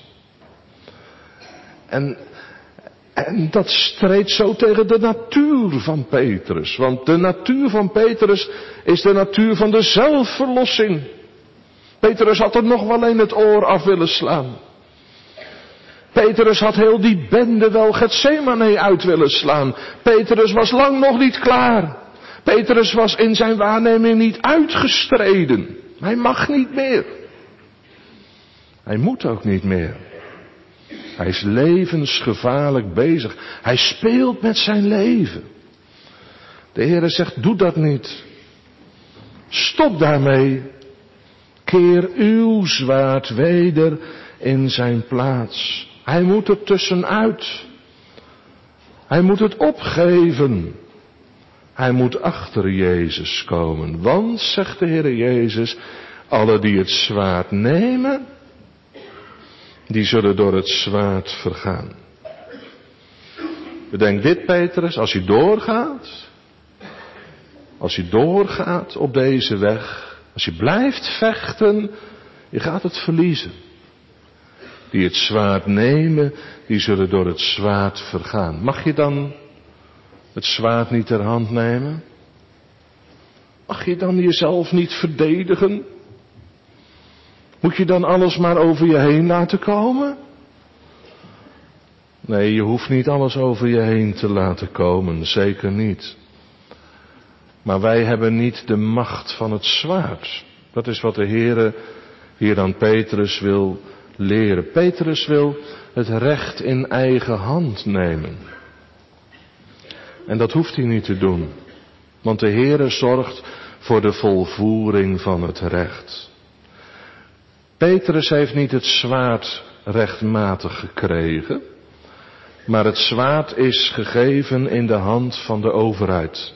En, en dat streed zo tegen de natuur van Petrus. Want de natuur van Petrus is de natuur van de zelfverlossing. Petrus had er nog wel in het oor af willen slaan. Petrus had heel die bende wel Getsemane uit willen slaan. Petrus was lang nog niet klaar. Petrus was in zijn waarneming niet uitgestreden. Hij mag niet meer. Hij moet ook niet meer. Hij is levensgevaarlijk bezig. Hij speelt met zijn leven. De Heere zegt, doe dat niet. Stop daarmee. Keer uw zwaard weder in zijn plaats. Hij moet er tussenuit. Hij moet het opgeven. Hij moet achter Jezus komen. Want, zegt de Heer Jezus, alle die het zwaard nemen, die zullen door het zwaard vergaan. Bedenk dit, Petrus, als je doorgaat, als je doorgaat op deze weg, als je blijft vechten, je gaat het verliezen. Die het zwaard nemen, die zullen door het zwaard vergaan. Mag je dan het zwaard niet ter hand nemen? Mag je dan jezelf niet verdedigen? Moet je dan alles maar over je heen laten komen? Nee, je hoeft niet alles over je heen te laten komen, zeker niet. Maar wij hebben niet de macht van het zwaard. Dat is wat de Heere hier aan Petrus wil leren. Petrus wil het recht in eigen hand nemen. En dat hoeft hij niet te doen. Want de Heere zorgt voor de volvoering van het recht. Petrus heeft niet het zwaard rechtmatig gekregen. Maar het zwaard is gegeven in de hand van de overheid.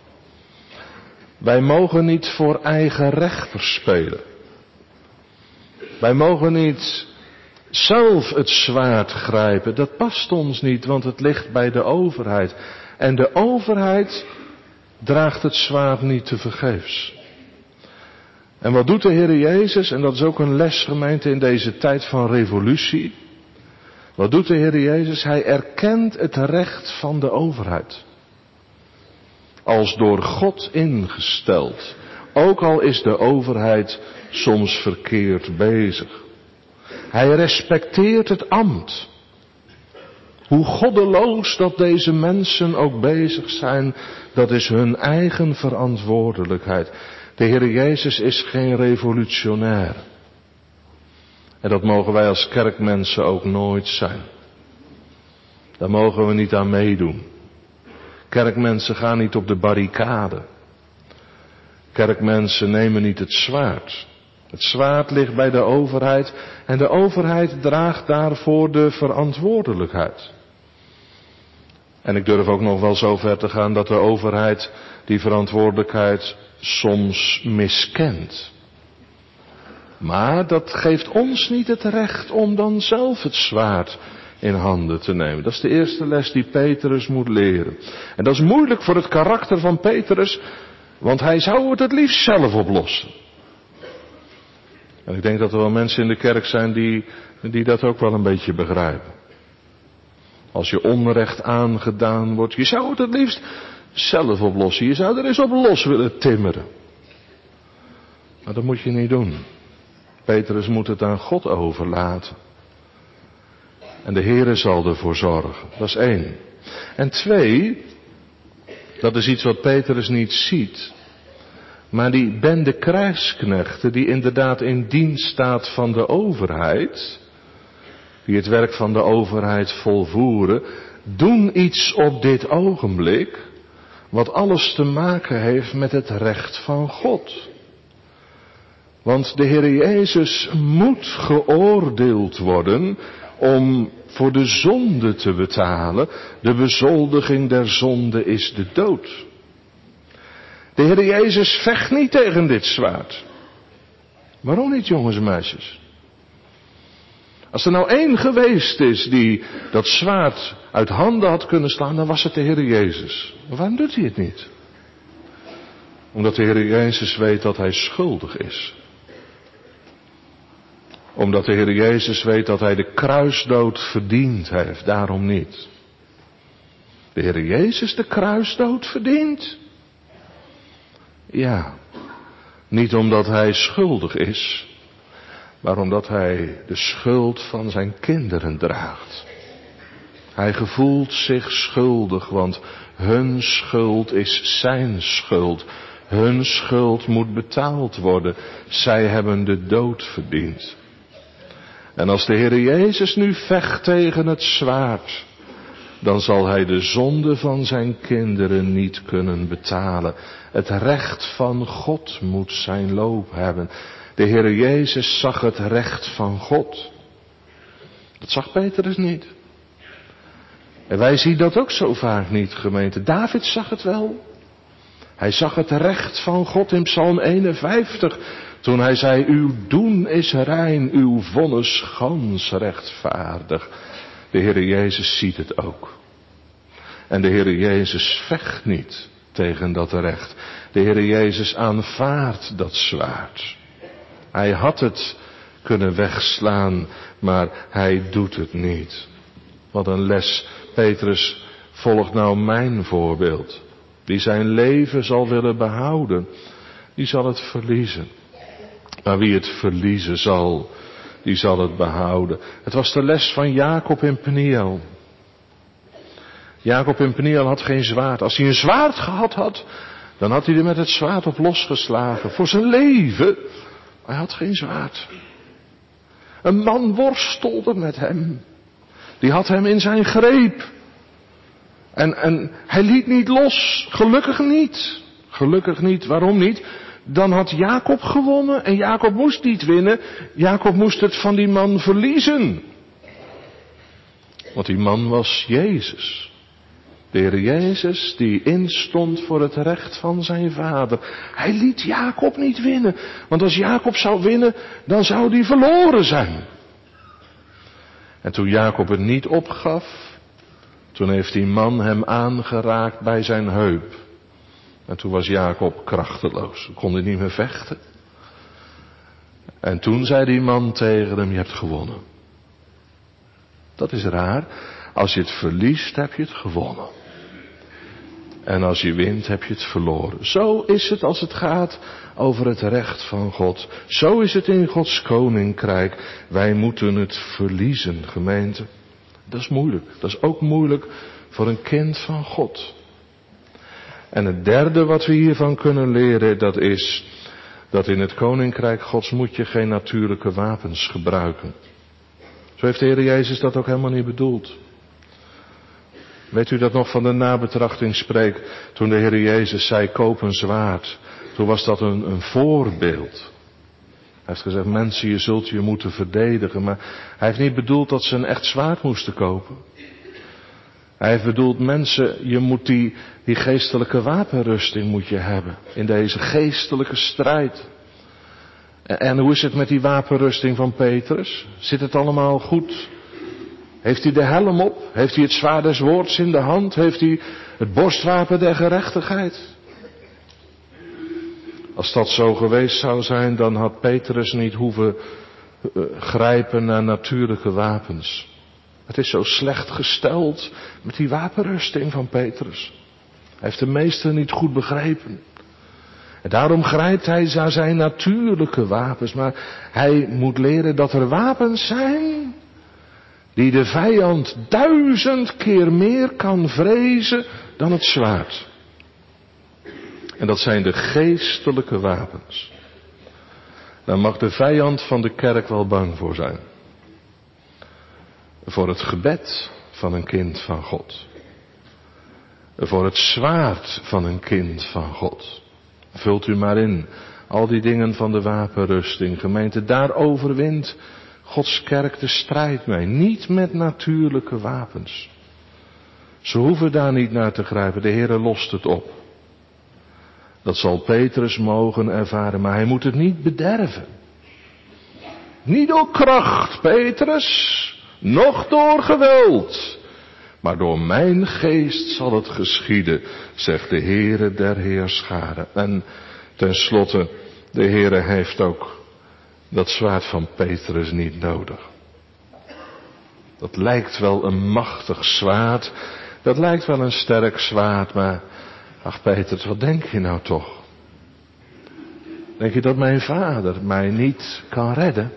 Wij mogen niet voor eigen rechter spelen. Wij mogen niet zelf het zwaard grijpen. Dat past ons niet, want het ligt bij de overheid. En de overheid draagt het zwaard niet tevergeefs. En wat doet de Heer Jezus? En dat is ook een les, gemeente, in deze tijd van revolutie. Wat doet de Heer Jezus? Hij erkent het recht van de overheid. Als door God ingesteld. Ook al is de overheid soms verkeerd bezig. Hij respecteert het ambt. Hoe goddeloos dat deze mensen ook bezig zijn, dat is hun eigen verantwoordelijkheid. De Heer Jezus is geen revolutionair. En dat mogen wij als kerkmensen ook nooit zijn. Daar mogen we niet aan meedoen. Kerkmensen gaan niet op de barricade. Kerkmensen nemen niet het zwaard. Het zwaard ligt bij de overheid en de overheid draagt daarvoor de verantwoordelijkheid. En ik durf ook nog wel zo ver te gaan dat de overheid die verantwoordelijkheid soms miskent. Maar dat geeft ons niet het recht om dan zelf het zwaard in handen te nemen. Dat is de eerste les die Petrus moet leren. En dat is moeilijk voor het karakter van Petrus, want hij zou het het liefst zelf oplossen. En ik denk dat er wel mensen in de kerk zijn die, die dat ook wel een beetje begrijpen. Als je onrecht aangedaan wordt, je zou het het liefst zelf oplossen. Je zou er eens op los willen timmeren. Maar dat moet je niet doen. Petrus moet het aan God overlaten. En de Heere zal ervoor zorgen. Dat is één. En twee, dat is iets wat Petrus niet ziet. Maar die bende krijgsknechten die inderdaad in dienst staat van de overheid, die het werk van de overheid volvoeren, doen iets op dit ogenblik wat alles te maken heeft met het recht van God. Want de Heer Jezus moet geoordeeld worden om voor de zonde te betalen. De bezoldiging der zonde is de dood. De Heer Jezus vecht niet tegen dit zwaard. Waarom niet, jongens en meisjes? Als er nou één geweest is die dat zwaard uit handen had kunnen slaan, dan was het de Heer Jezus. Maar waarom doet hij het niet? Omdat de Heer Jezus weet dat hij schuldig is. Omdat de Heer Jezus weet dat hij de kruisdood verdiend heeft, daarom niet. De Heer Jezus de kruisdood verdient? Ja, niet omdat hij schuldig is, maar omdat hij de schuld van zijn kinderen draagt. Hij gevoelt zich schuldig, want hun schuld is zijn schuld. Hun schuld moet betaald worden. Zij hebben de dood verdiend. En als de Heer Jezus nu vecht tegen het zwaard, dan zal hij de zonde van zijn kinderen niet kunnen betalen. Het recht van God moet zijn loop hebben. De Heer Jezus zag het recht van God. Dat zag Petrus niet. En wij zien dat ook zo vaak niet, gemeente. David zag het wel. Hij zag het recht van God in Psalm eenenvijftig. Toen hij zei, uw doen is rein, uw vonnis gans rechtvaardig. De Heer Jezus ziet het ook. En de Heer Jezus vecht niet tegen dat recht. De Heer Jezus aanvaardt dat zwaard. Hij had het kunnen wegslaan, maar hij doet het niet. Wat een les. Petrus volgt nou mijn voorbeeld. Die zijn leven zal willen behouden, die zal het verliezen. Maar wie het verliezen zal, die zal het behouden. Het was de les van Jacob in Peniel. Jacob in Peniel had geen zwaard. Als hij een zwaard gehad had, dan had hij er met het zwaard op losgeslagen. Voor zijn leven. Hij had geen zwaard. Een man worstelde met hem. Die had hem in zijn greep. En, en hij liet niet los. Gelukkig niet. Gelukkig niet. Waarom niet? Dan had Jacob gewonnen. En Jacob moest niet winnen. Jacob moest het van die man verliezen. Want die man was Jezus. De Heer Jezus die instond voor het recht van zijn vader. Hij liet Jacob niet winnen. Want als Jacob zou winnen, dan zou die verloren zijn. En toen Jacob het niet opgaf, toen heeft die man hem aangeraakt bij zijn heup. En toen was Jacob krachteloos. Kon hij niet meer vechten. En toen zei die man tegen hem, je hebt gewonnen. Dat is raar. Als je het verliest, heb je het gewonnen. En als je wint, heb je het verloren. Zo is het als het gaat over het recht van God. Zo is het in Gods koninkrijk. Wij moeten het verliezen, gemeente. Dat is moeilijk. Dat is ook moeilijk voor een kind van God. En het derde wat we hiervan kunnen leren, dat is dat in het koninkrijk Gods moet je geen natuurlijke wapens gebruiken. Zo heeft de Heer Jezus dat ook helemaal niet bedoeld. Weet u dat nog van de nabetrachting spreekt, toen de Heer Jezus zei, koop een zwaard. Toen was dat een, een voorbeeld. Hij heeft gezegd, mensen, je zult je moeten verdedigen. Maar hij heeft niet bedoeld dat ze een echt zwaard moesten kopen. Hij heeft bedoeld, mensen, je moet die, die geestelijke wapenrusting moet je hebben. In deze geestelijke strijd. En, en hoe is het met die wapenrusting van Petrus? Zit het allemaal goed? Heeft hij de helm op? Heeft hij het zwaard des woords in de hand? Heeft hij het borstwapen der gerechtigheid? Als dat zo geweest zou zijn, dan had Petrus niet hoeven uh, grijpen naar natuurlijke wapens. Het is zo slecht gesteld met die wapenrusting van Petrus. Hij heeft de meester niet goed begrepen. En daarom grijpt hij naar zijn natuurlijke wapens. Maar hij moet leren dat er wapens zijn die de vijand duizend keer meer kan vrezen dan het zwaard. En dat zijn de geestelijke wapens. Daar mag de vijand van de kerk wel bang voor zijn. Voor het gebed van een kind van God. Voor het zwaard van een kind van God. Vult u maar in. Al die dingen van de wapenrusting. Gemeente, daar overwint Gods kerk de strijd mee. Niet met natuurlijke wapens. Ze hoeven daar niet naar te grijpen. De Heere lost het op. Dat zal Petrus mogen ervaren. Maar hij moet het niet bederven. Niet door kracht, Petrus. Nog door geweld. Maar door mijn geest zal het geschieden, zegt de Heere der Heerscharen. En tenslotte, de Heere heeft ook dat zwaard van Petrus niet nodig. Dat lijkt wel een machtig zwaard. Dat lijkt wel een sterk zwaard, maar ach Petrus, wat denk je nou toch? Denk je dat mijn vader mij niet kan redden?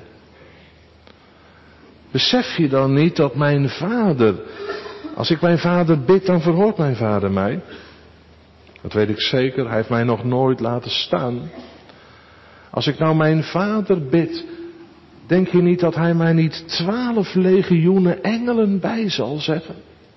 Besef je dan niet dat mijn vader, als ik mijn vader bid, dan verhoort mijn vader mij? Dat weet ik zeker, hij heeft mij nog nooit laten staan. Als ik nou mijn vader bid, denk je niet dat hij mij niet twaalf legioenen engelen bij zal zetten?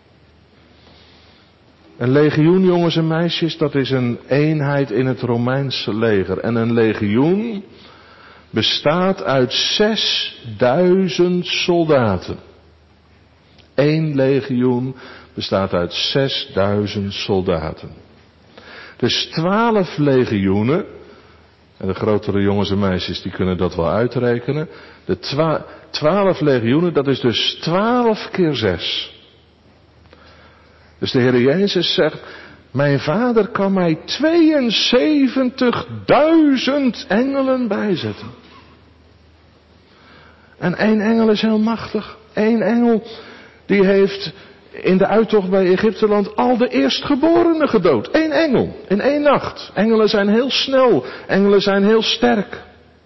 Een legioen, jongens en meisjes, dat is een eenheid in het Romeinse leger. En een legioen bestaat uit zesduizend soldaten. Eén legioen bestaat uit zesduizend soldaten. Dus twaalf legioenen, en de grotere jongens en meisjes die kunnen dat wel uitrekenen. De twa, twaalf legioenen, dat is dus twaalf keer zes. Dus de Heer Jezus zegt, mijn vader kan mij tweeënzeventigduizend engelen bijzetten. En één engel is heel machtig. Eén engel die heeft in de uittocht bij Egypteland al de eerstgeborenen gedood. Eén engel, in één nacht. Engelen zijn heel snel, engelen zijn heel sterk.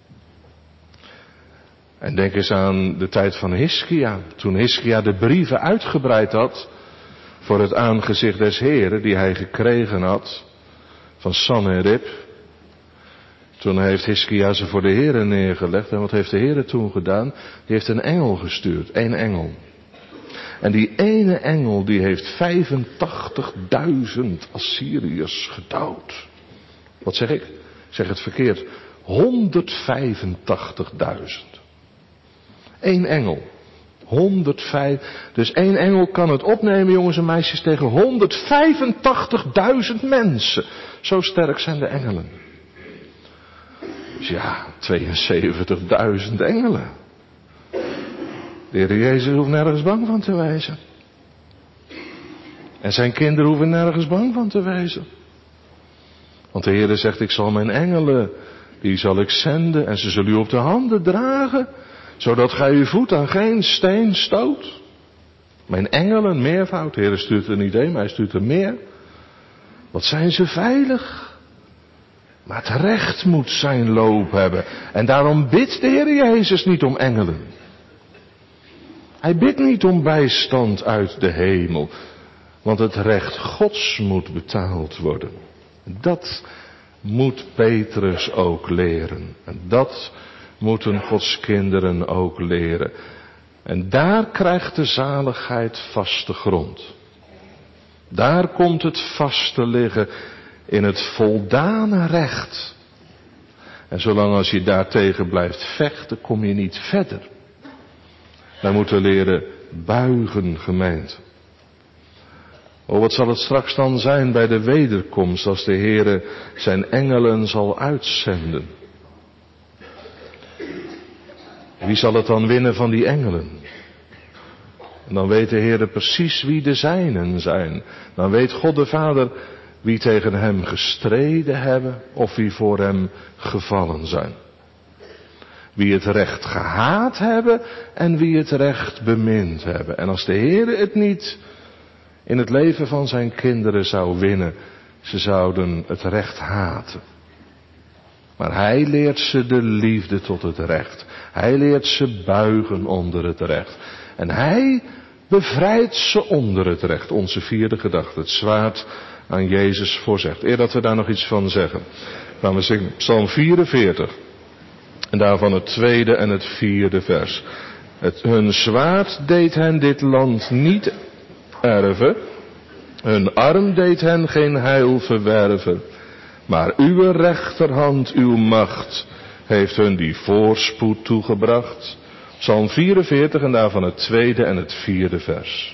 En denk eens aan de tijd van Hiskia. Toen Hiskia de brieven uitgebreid had voor het aangezicht des Heren die hij gekregen had van Sanherib. Toen heeft Hiskia ze voor de Heren neergelegd. En wat heeft de Heren toen gedaan? Die heeft een engel gestuurd, één engel. En die ene engel die heeft vijfentachtigduizend Assyriërs gedood. Wat zeg ik? Ik zeg het verkeerd. honderdvijfentachtigduizend. Eén engel. honderdvijf. Dus één engel kan het opnemen, jongens en meisjes, tegen honderdvijfentachtigduizend mensen. Zo sterk zijn de engelen. Dus ja, tweeënzeventigduizend engelen. De Heer Jezus hoeft nergens bang van te wezen. En zijn kinderen hoeven nergens bang van te wezen. Want de Heer zegt, ik zal mijn engelen, die zal ik zenden en ze zullen u op de handen dragen, zodat gij uw voet aan geen steen stoot. Mijn engelen, meervoud, de Heer stuurt er niet één, maar hij stuurt er meer. Wat zijn ze veilig? Maar het recht moet zijn loop hebben. En daarom bidt de Heer Jezus niet om engelen. Hij bidt niet om bijstand uit de hemel. Want het recht Gods moet betaald worden. Dat moet Petrus ook leren. En dat moeten Gods kinderen ook leren. En daar krijgt de zaligheid vaste grond. Daar komt het vast te liggen in het voldane recht. En zolang als je daartegen blijft vechten, kom je niet verder. Wij moeten leren buigen, gemeente. O, wat zal het straks dan zijn bij de wederkomst als de Heere zijn engelen zal uitzenden? Wie zal het dan winnen van die engelen? En dan weet de Heere precies wie de zijnen zijn. Dan weet God de Vader wie tegen hem gestreden hebben of wie voor hem gevallen zijn. Wie het recht gehaat hebben en wie het recht bemind hebben. En als de Heere het niet in het leven van zijn kinderen zou winnen, ze zouden het recht haten. Maar hij leert ze de liefde tot het recht. Hij leert ze buigen onder het recht. En hij bevrijdt ze onder het recht. Onze vierde gedachte, het zwaard aan Jezus voorzegt. Eer dat we daar nog iets van zeggen, gaan we zingen Psalm vierenveertig. En daarvan het tweede en het vierde vers. Het, hun zwaard deed hen dit land niet erven. Hun arm deed hen geen heil verwerven. Maar uw rechterhand, uw macht, heeft hun die voorspoed toegebracht. Psalm vierenveertig en daarvan het tweede en het vierde vers.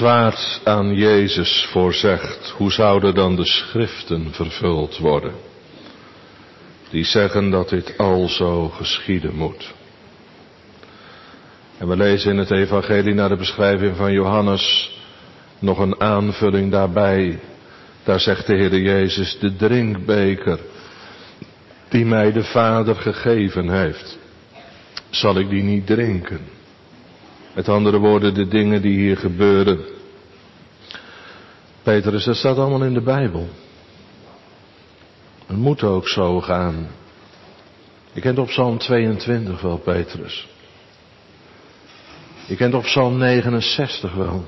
zwaard aan Jezus voorzegt, hoe zouden dan de schriften vervuld worden? Die zeggen dat dit al zo geschieden moet. En we lezen in het evangelie naar de beschrijving van Johannes nog een aanvulling daarbij. Daar zegt de Heer Jezus, de drinkbeker die mij de Vader gegeven heeft, zal ik die niet drinken. Met andere woorden, de dingen die hier gebeuren. Petrus, dat staat allemaal in de Bijbel. Het moet ook zo gaan. Je kent op Psalm tweeëntwintig wel, Petrus. Je kent op Psalm negenenzestig wel.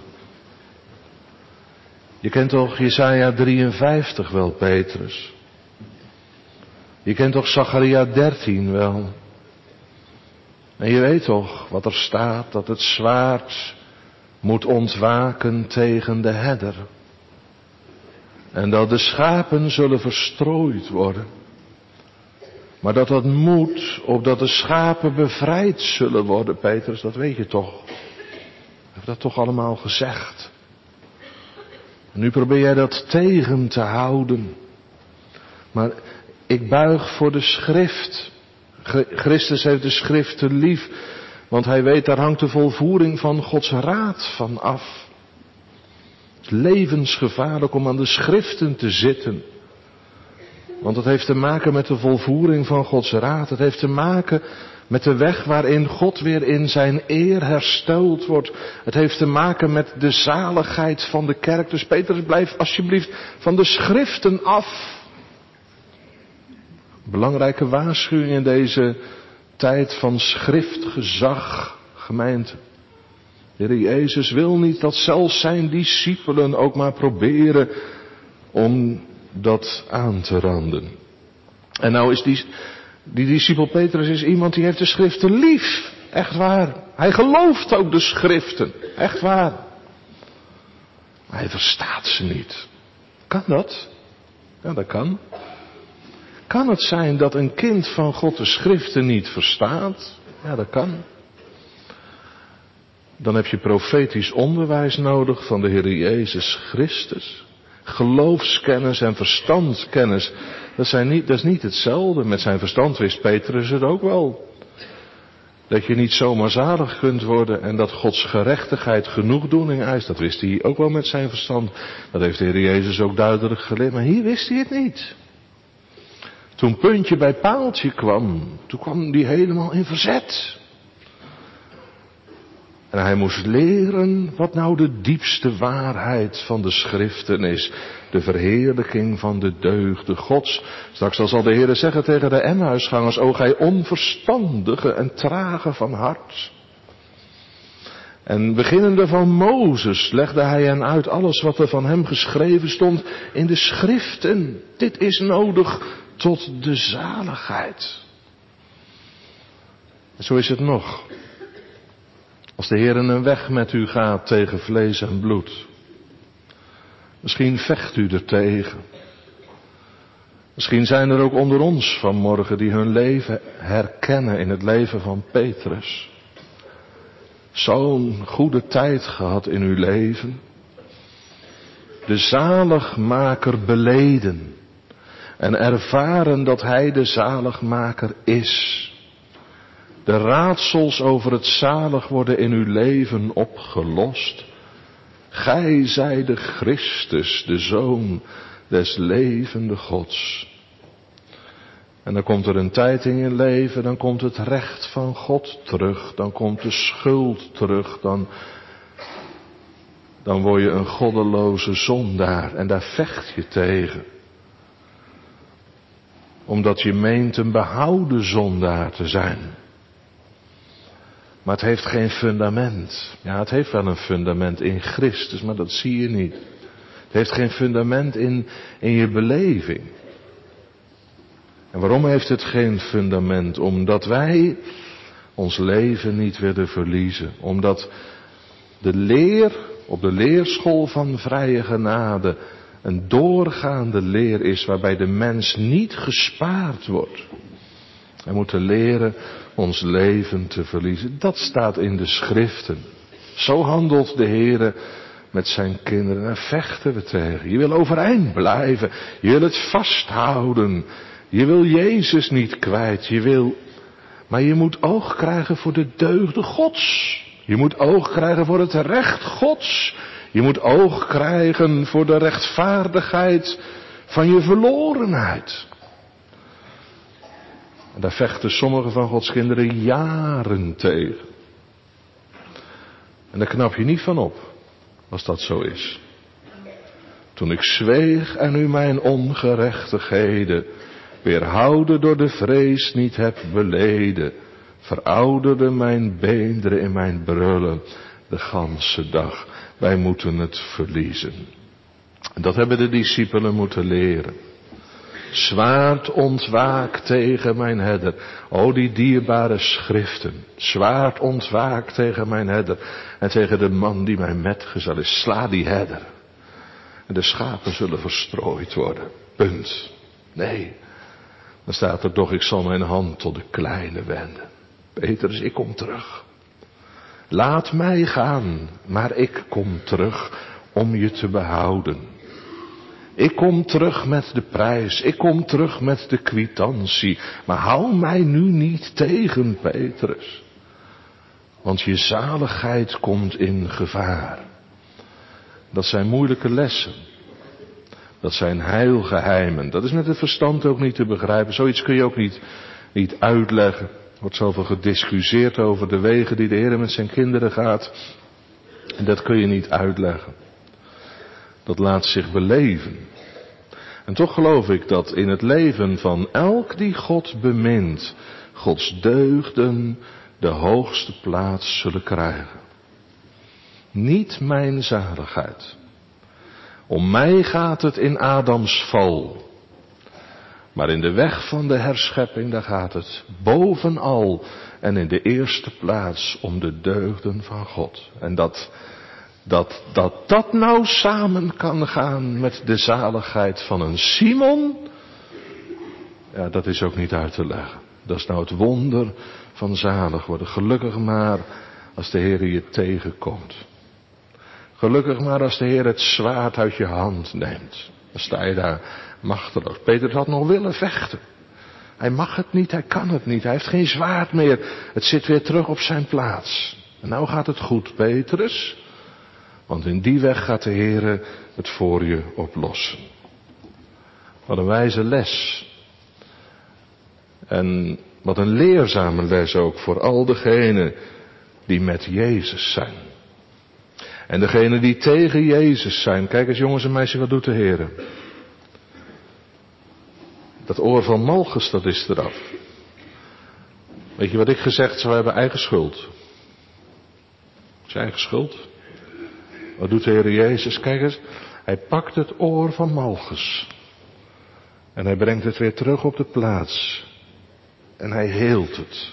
Je kent toch Jesaja drieënvijftig wel, Petrus. Je kent toch Zacharia dertien wel. En je weet toch wat er staat, dat het zwaard moet ontwaken tegen de herder. En dat de schapen zullen verstrooid worden. Maar dat dat moet, opdat de schapen bevrijd zullen worden, Petrus, dat weet je toch. Ik heb dat toch allemaal gezegd. En nu probeer jij dat tegen te houden. Maar ik buig voor de schrift. Christus heeft de schriften lief, want hij weet, daar hangt de volvoering van Gods raad van af. Het is levensgevaarlijk om aan de schriften te zitten. Want het heeft te maken met de volvoering van Gods raad. Het heeft te maken met de weg waarin God weer in zijn eer hersteld wordt. Het heeft te maken met de zaligheid van de kerk. Dus Petrus, blijf alsjeblieft van de schriften af. Belangrijke waarschuwing in deze tijd van schriftgezag, gemeente. De Heer Jezus wil niet dat zelfs zijn discipelen ook maar proberen om dat aan te randen. En nou is die, die discipel Petrus is iemand die heeft de schriften lief. Echt waar. Hij gelooft ook de schriften. Echt waar. Maar hij verstaat ze niet. Kan dat? Ja, dat kan. Kan het zijn dat een kind van God de schriften niet verstaat? Ja, dat kan. Dan heb je profetisch onderwijs nodig van de Heer Jezus Christus. Geloofskennis en verstandskennis, dat, zijn niet, dat is niet hetzelfde. Met zijn verstand wist Petrus het ook wel. Dat je niet zomaar zalig kunt worden en dat Gods gerechtigheid genoegdoening eist. Dat wist hij ook wel met zijn verstand. Dat heeft de Heer Jezus ook duidelijk geleerd. Maar hier wist hij het niet. Toen puntje bij paaltje kwam, toen kwam hij helemaal in verzet. En hij moest leren wat nou de diepste waarheid van de schriften is. De verheerlijking van de deugden Gods. Straks zal de Heer zeggen tegen de Emmausgangers, o gij onverstandige en trage van hart. En beginnende van Mozes legde hij hen uit alles wat er van hem geschreven stond in de schriften. Dit is nodig tot de zaligheid. En zo is het nog. Als de Heer een weg met u gaat tegen vlees en bloed. Misschien vecht u er tegen. Misschien zijn er ook onder ons vanmorgen die hun leven herkennen in het leven van Petrus. Zo'n goede tijd gehad in uw leven. De zaligmaker beleden. En ervaren dat hij de zaligmaker is. De raadsels over het zalig worden in uw leven opgelost. Gij zijt de Christus, de Zoon des levende Gods. En dan komt er een tijd in je leven, dan komt het recht van God terug. Dan komt de schuld terug. Dan, dan word je een goddeloze zondaar en daar vecht je tegen. Omdat je meent een behouden zondaar te zijn. Maar het heeft geen fundament. Ja, het heeft wel een fundament in Christus, maar dat zie je niet. Het heeft geen fundament in, in je beleving. En waarom heeft het geen fundament? Omdat wij ons leven niet willen verliezen. Omdat de leer op de leerschool van vrije genade een doorgaande leer is waarbij de mens niet gespaard wordt. We moeten leren ons leven te verliezen. Dat staat in de schriften. Zo handelt de Heere met zijn kinderen. Daar vechten we tegen. Je wil overeind blijven. Je wil het vasthouden. Je wil Jezus niet kwijt. Je wil... Maar je moet oog krijgen voor de deugden Gods. Je moet oog krijgen voor het recht Gods. Je moet oog krijgen voor de rechtvaardigheid van je verlorenheid. En daar vechten sommige van Gods kinderen jaren tegen. En daar knap je niet van op, als dat zo is. Toen ik zweeg en u mijn ongerechtigheden, weerhouden door de vrees niet heb beleden, verouderde mijn beenderen in mijn brullen de ganse dag. Wij moeten het verliezen. En dat hebben de discipelen moeten leren. Zwaard ontwaak tegen mijn herder. O die dierbare schriften. Zwaard ontwaak tegen mijn herder. En tegen de man die mijn metgezel is. Sla die herder. En de schapen zullen verstrooid worden. Punt. Nee. Dan staat er toch, ik zal mijn hand tot de kleine wenden. Petrus, ik kom terug. Laat mij gaan, maar ik kom terug om je te behouden. Ik kom terug met de prijs, ik kom terug met de kwitantie. Maar hou mij nu niet tegen, Petrus. Want je zaligheid komt in gevaar. Dat zijn moeilijke lessen. Dat zijn heilgeheimen. Dat is met het verstand ook niet te begrijpen. Zoiets kun je ook niet, niet uitleggen. Er wordt zoveel gediscussieerd over de wegen die de Heer met zijn kinderen gaat. En dat kun je niet uitleggen. Dat laat zich beleven. En toch geloof ik dat in het leven van elk die God bemint, Gods deugden de hoogste plaats zullen krijgen. Niet mijn zaligheid. Om mij gaat het in Adams val. Maar in de weg van de herschepping, daar gaat het bovenal en in de eerste plaats om de deugden van God. En dat dat dat, dat nou samen kan gaan met de zaligheid van een Simon, ja, dat is ook niet uit te leggen. Dat is nou het wonder van zalig worden. Gelukkig maar als de Heer je tegenkomt. Gelukkig maar als de Heer het zwaard uit je hand neemt. Dan sta je daar machteloos. Petrus had nog willen vechten. Hij mag het niet, hij kan het niet. Hij heeft geen zwaard meer. Het zit weer terug op zijn plaats. En nou gaat het goed, Petrus. Want in die weg gaat de Heer het voor je oplossen. Wat een wijze les. En wat een leerzame les ook voor al degenen die met Jezus zijn. En degenen die tegen Jezus zijn. Kijk eens jongens en meisjes, wat doet de Heer? Dat oor van Malchus, dat is eraf. Weet je wat ik gezegd zou hebben? Eigen schuld. Zijn eigen schuld. Wat doet de Heer Jezus? Kijk eens. Hij pakt het oor van Malchus. En hij brengt het weer terug op de plaats. En hij heelt het.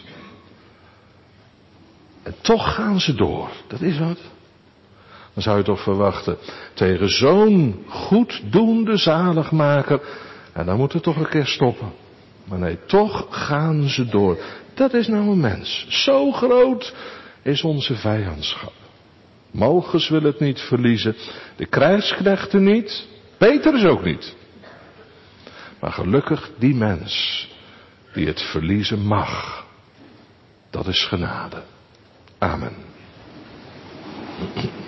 En toch gaan ze door. Dat is wat. Dan zou je toch verwachten. Tegen zo'n goeddoende zaligmaker. En dan moet het toch een keer stoppen. Maar nee, toch gaan ze door. Dat is nou een mens. Zo groot is onze vijandschap. Malchus wil het niet verliezen. De krijgsknechten niet. Petrus ook niet. Maar gelukkig die mens die het verliezen mag. Dat is genade. Amen.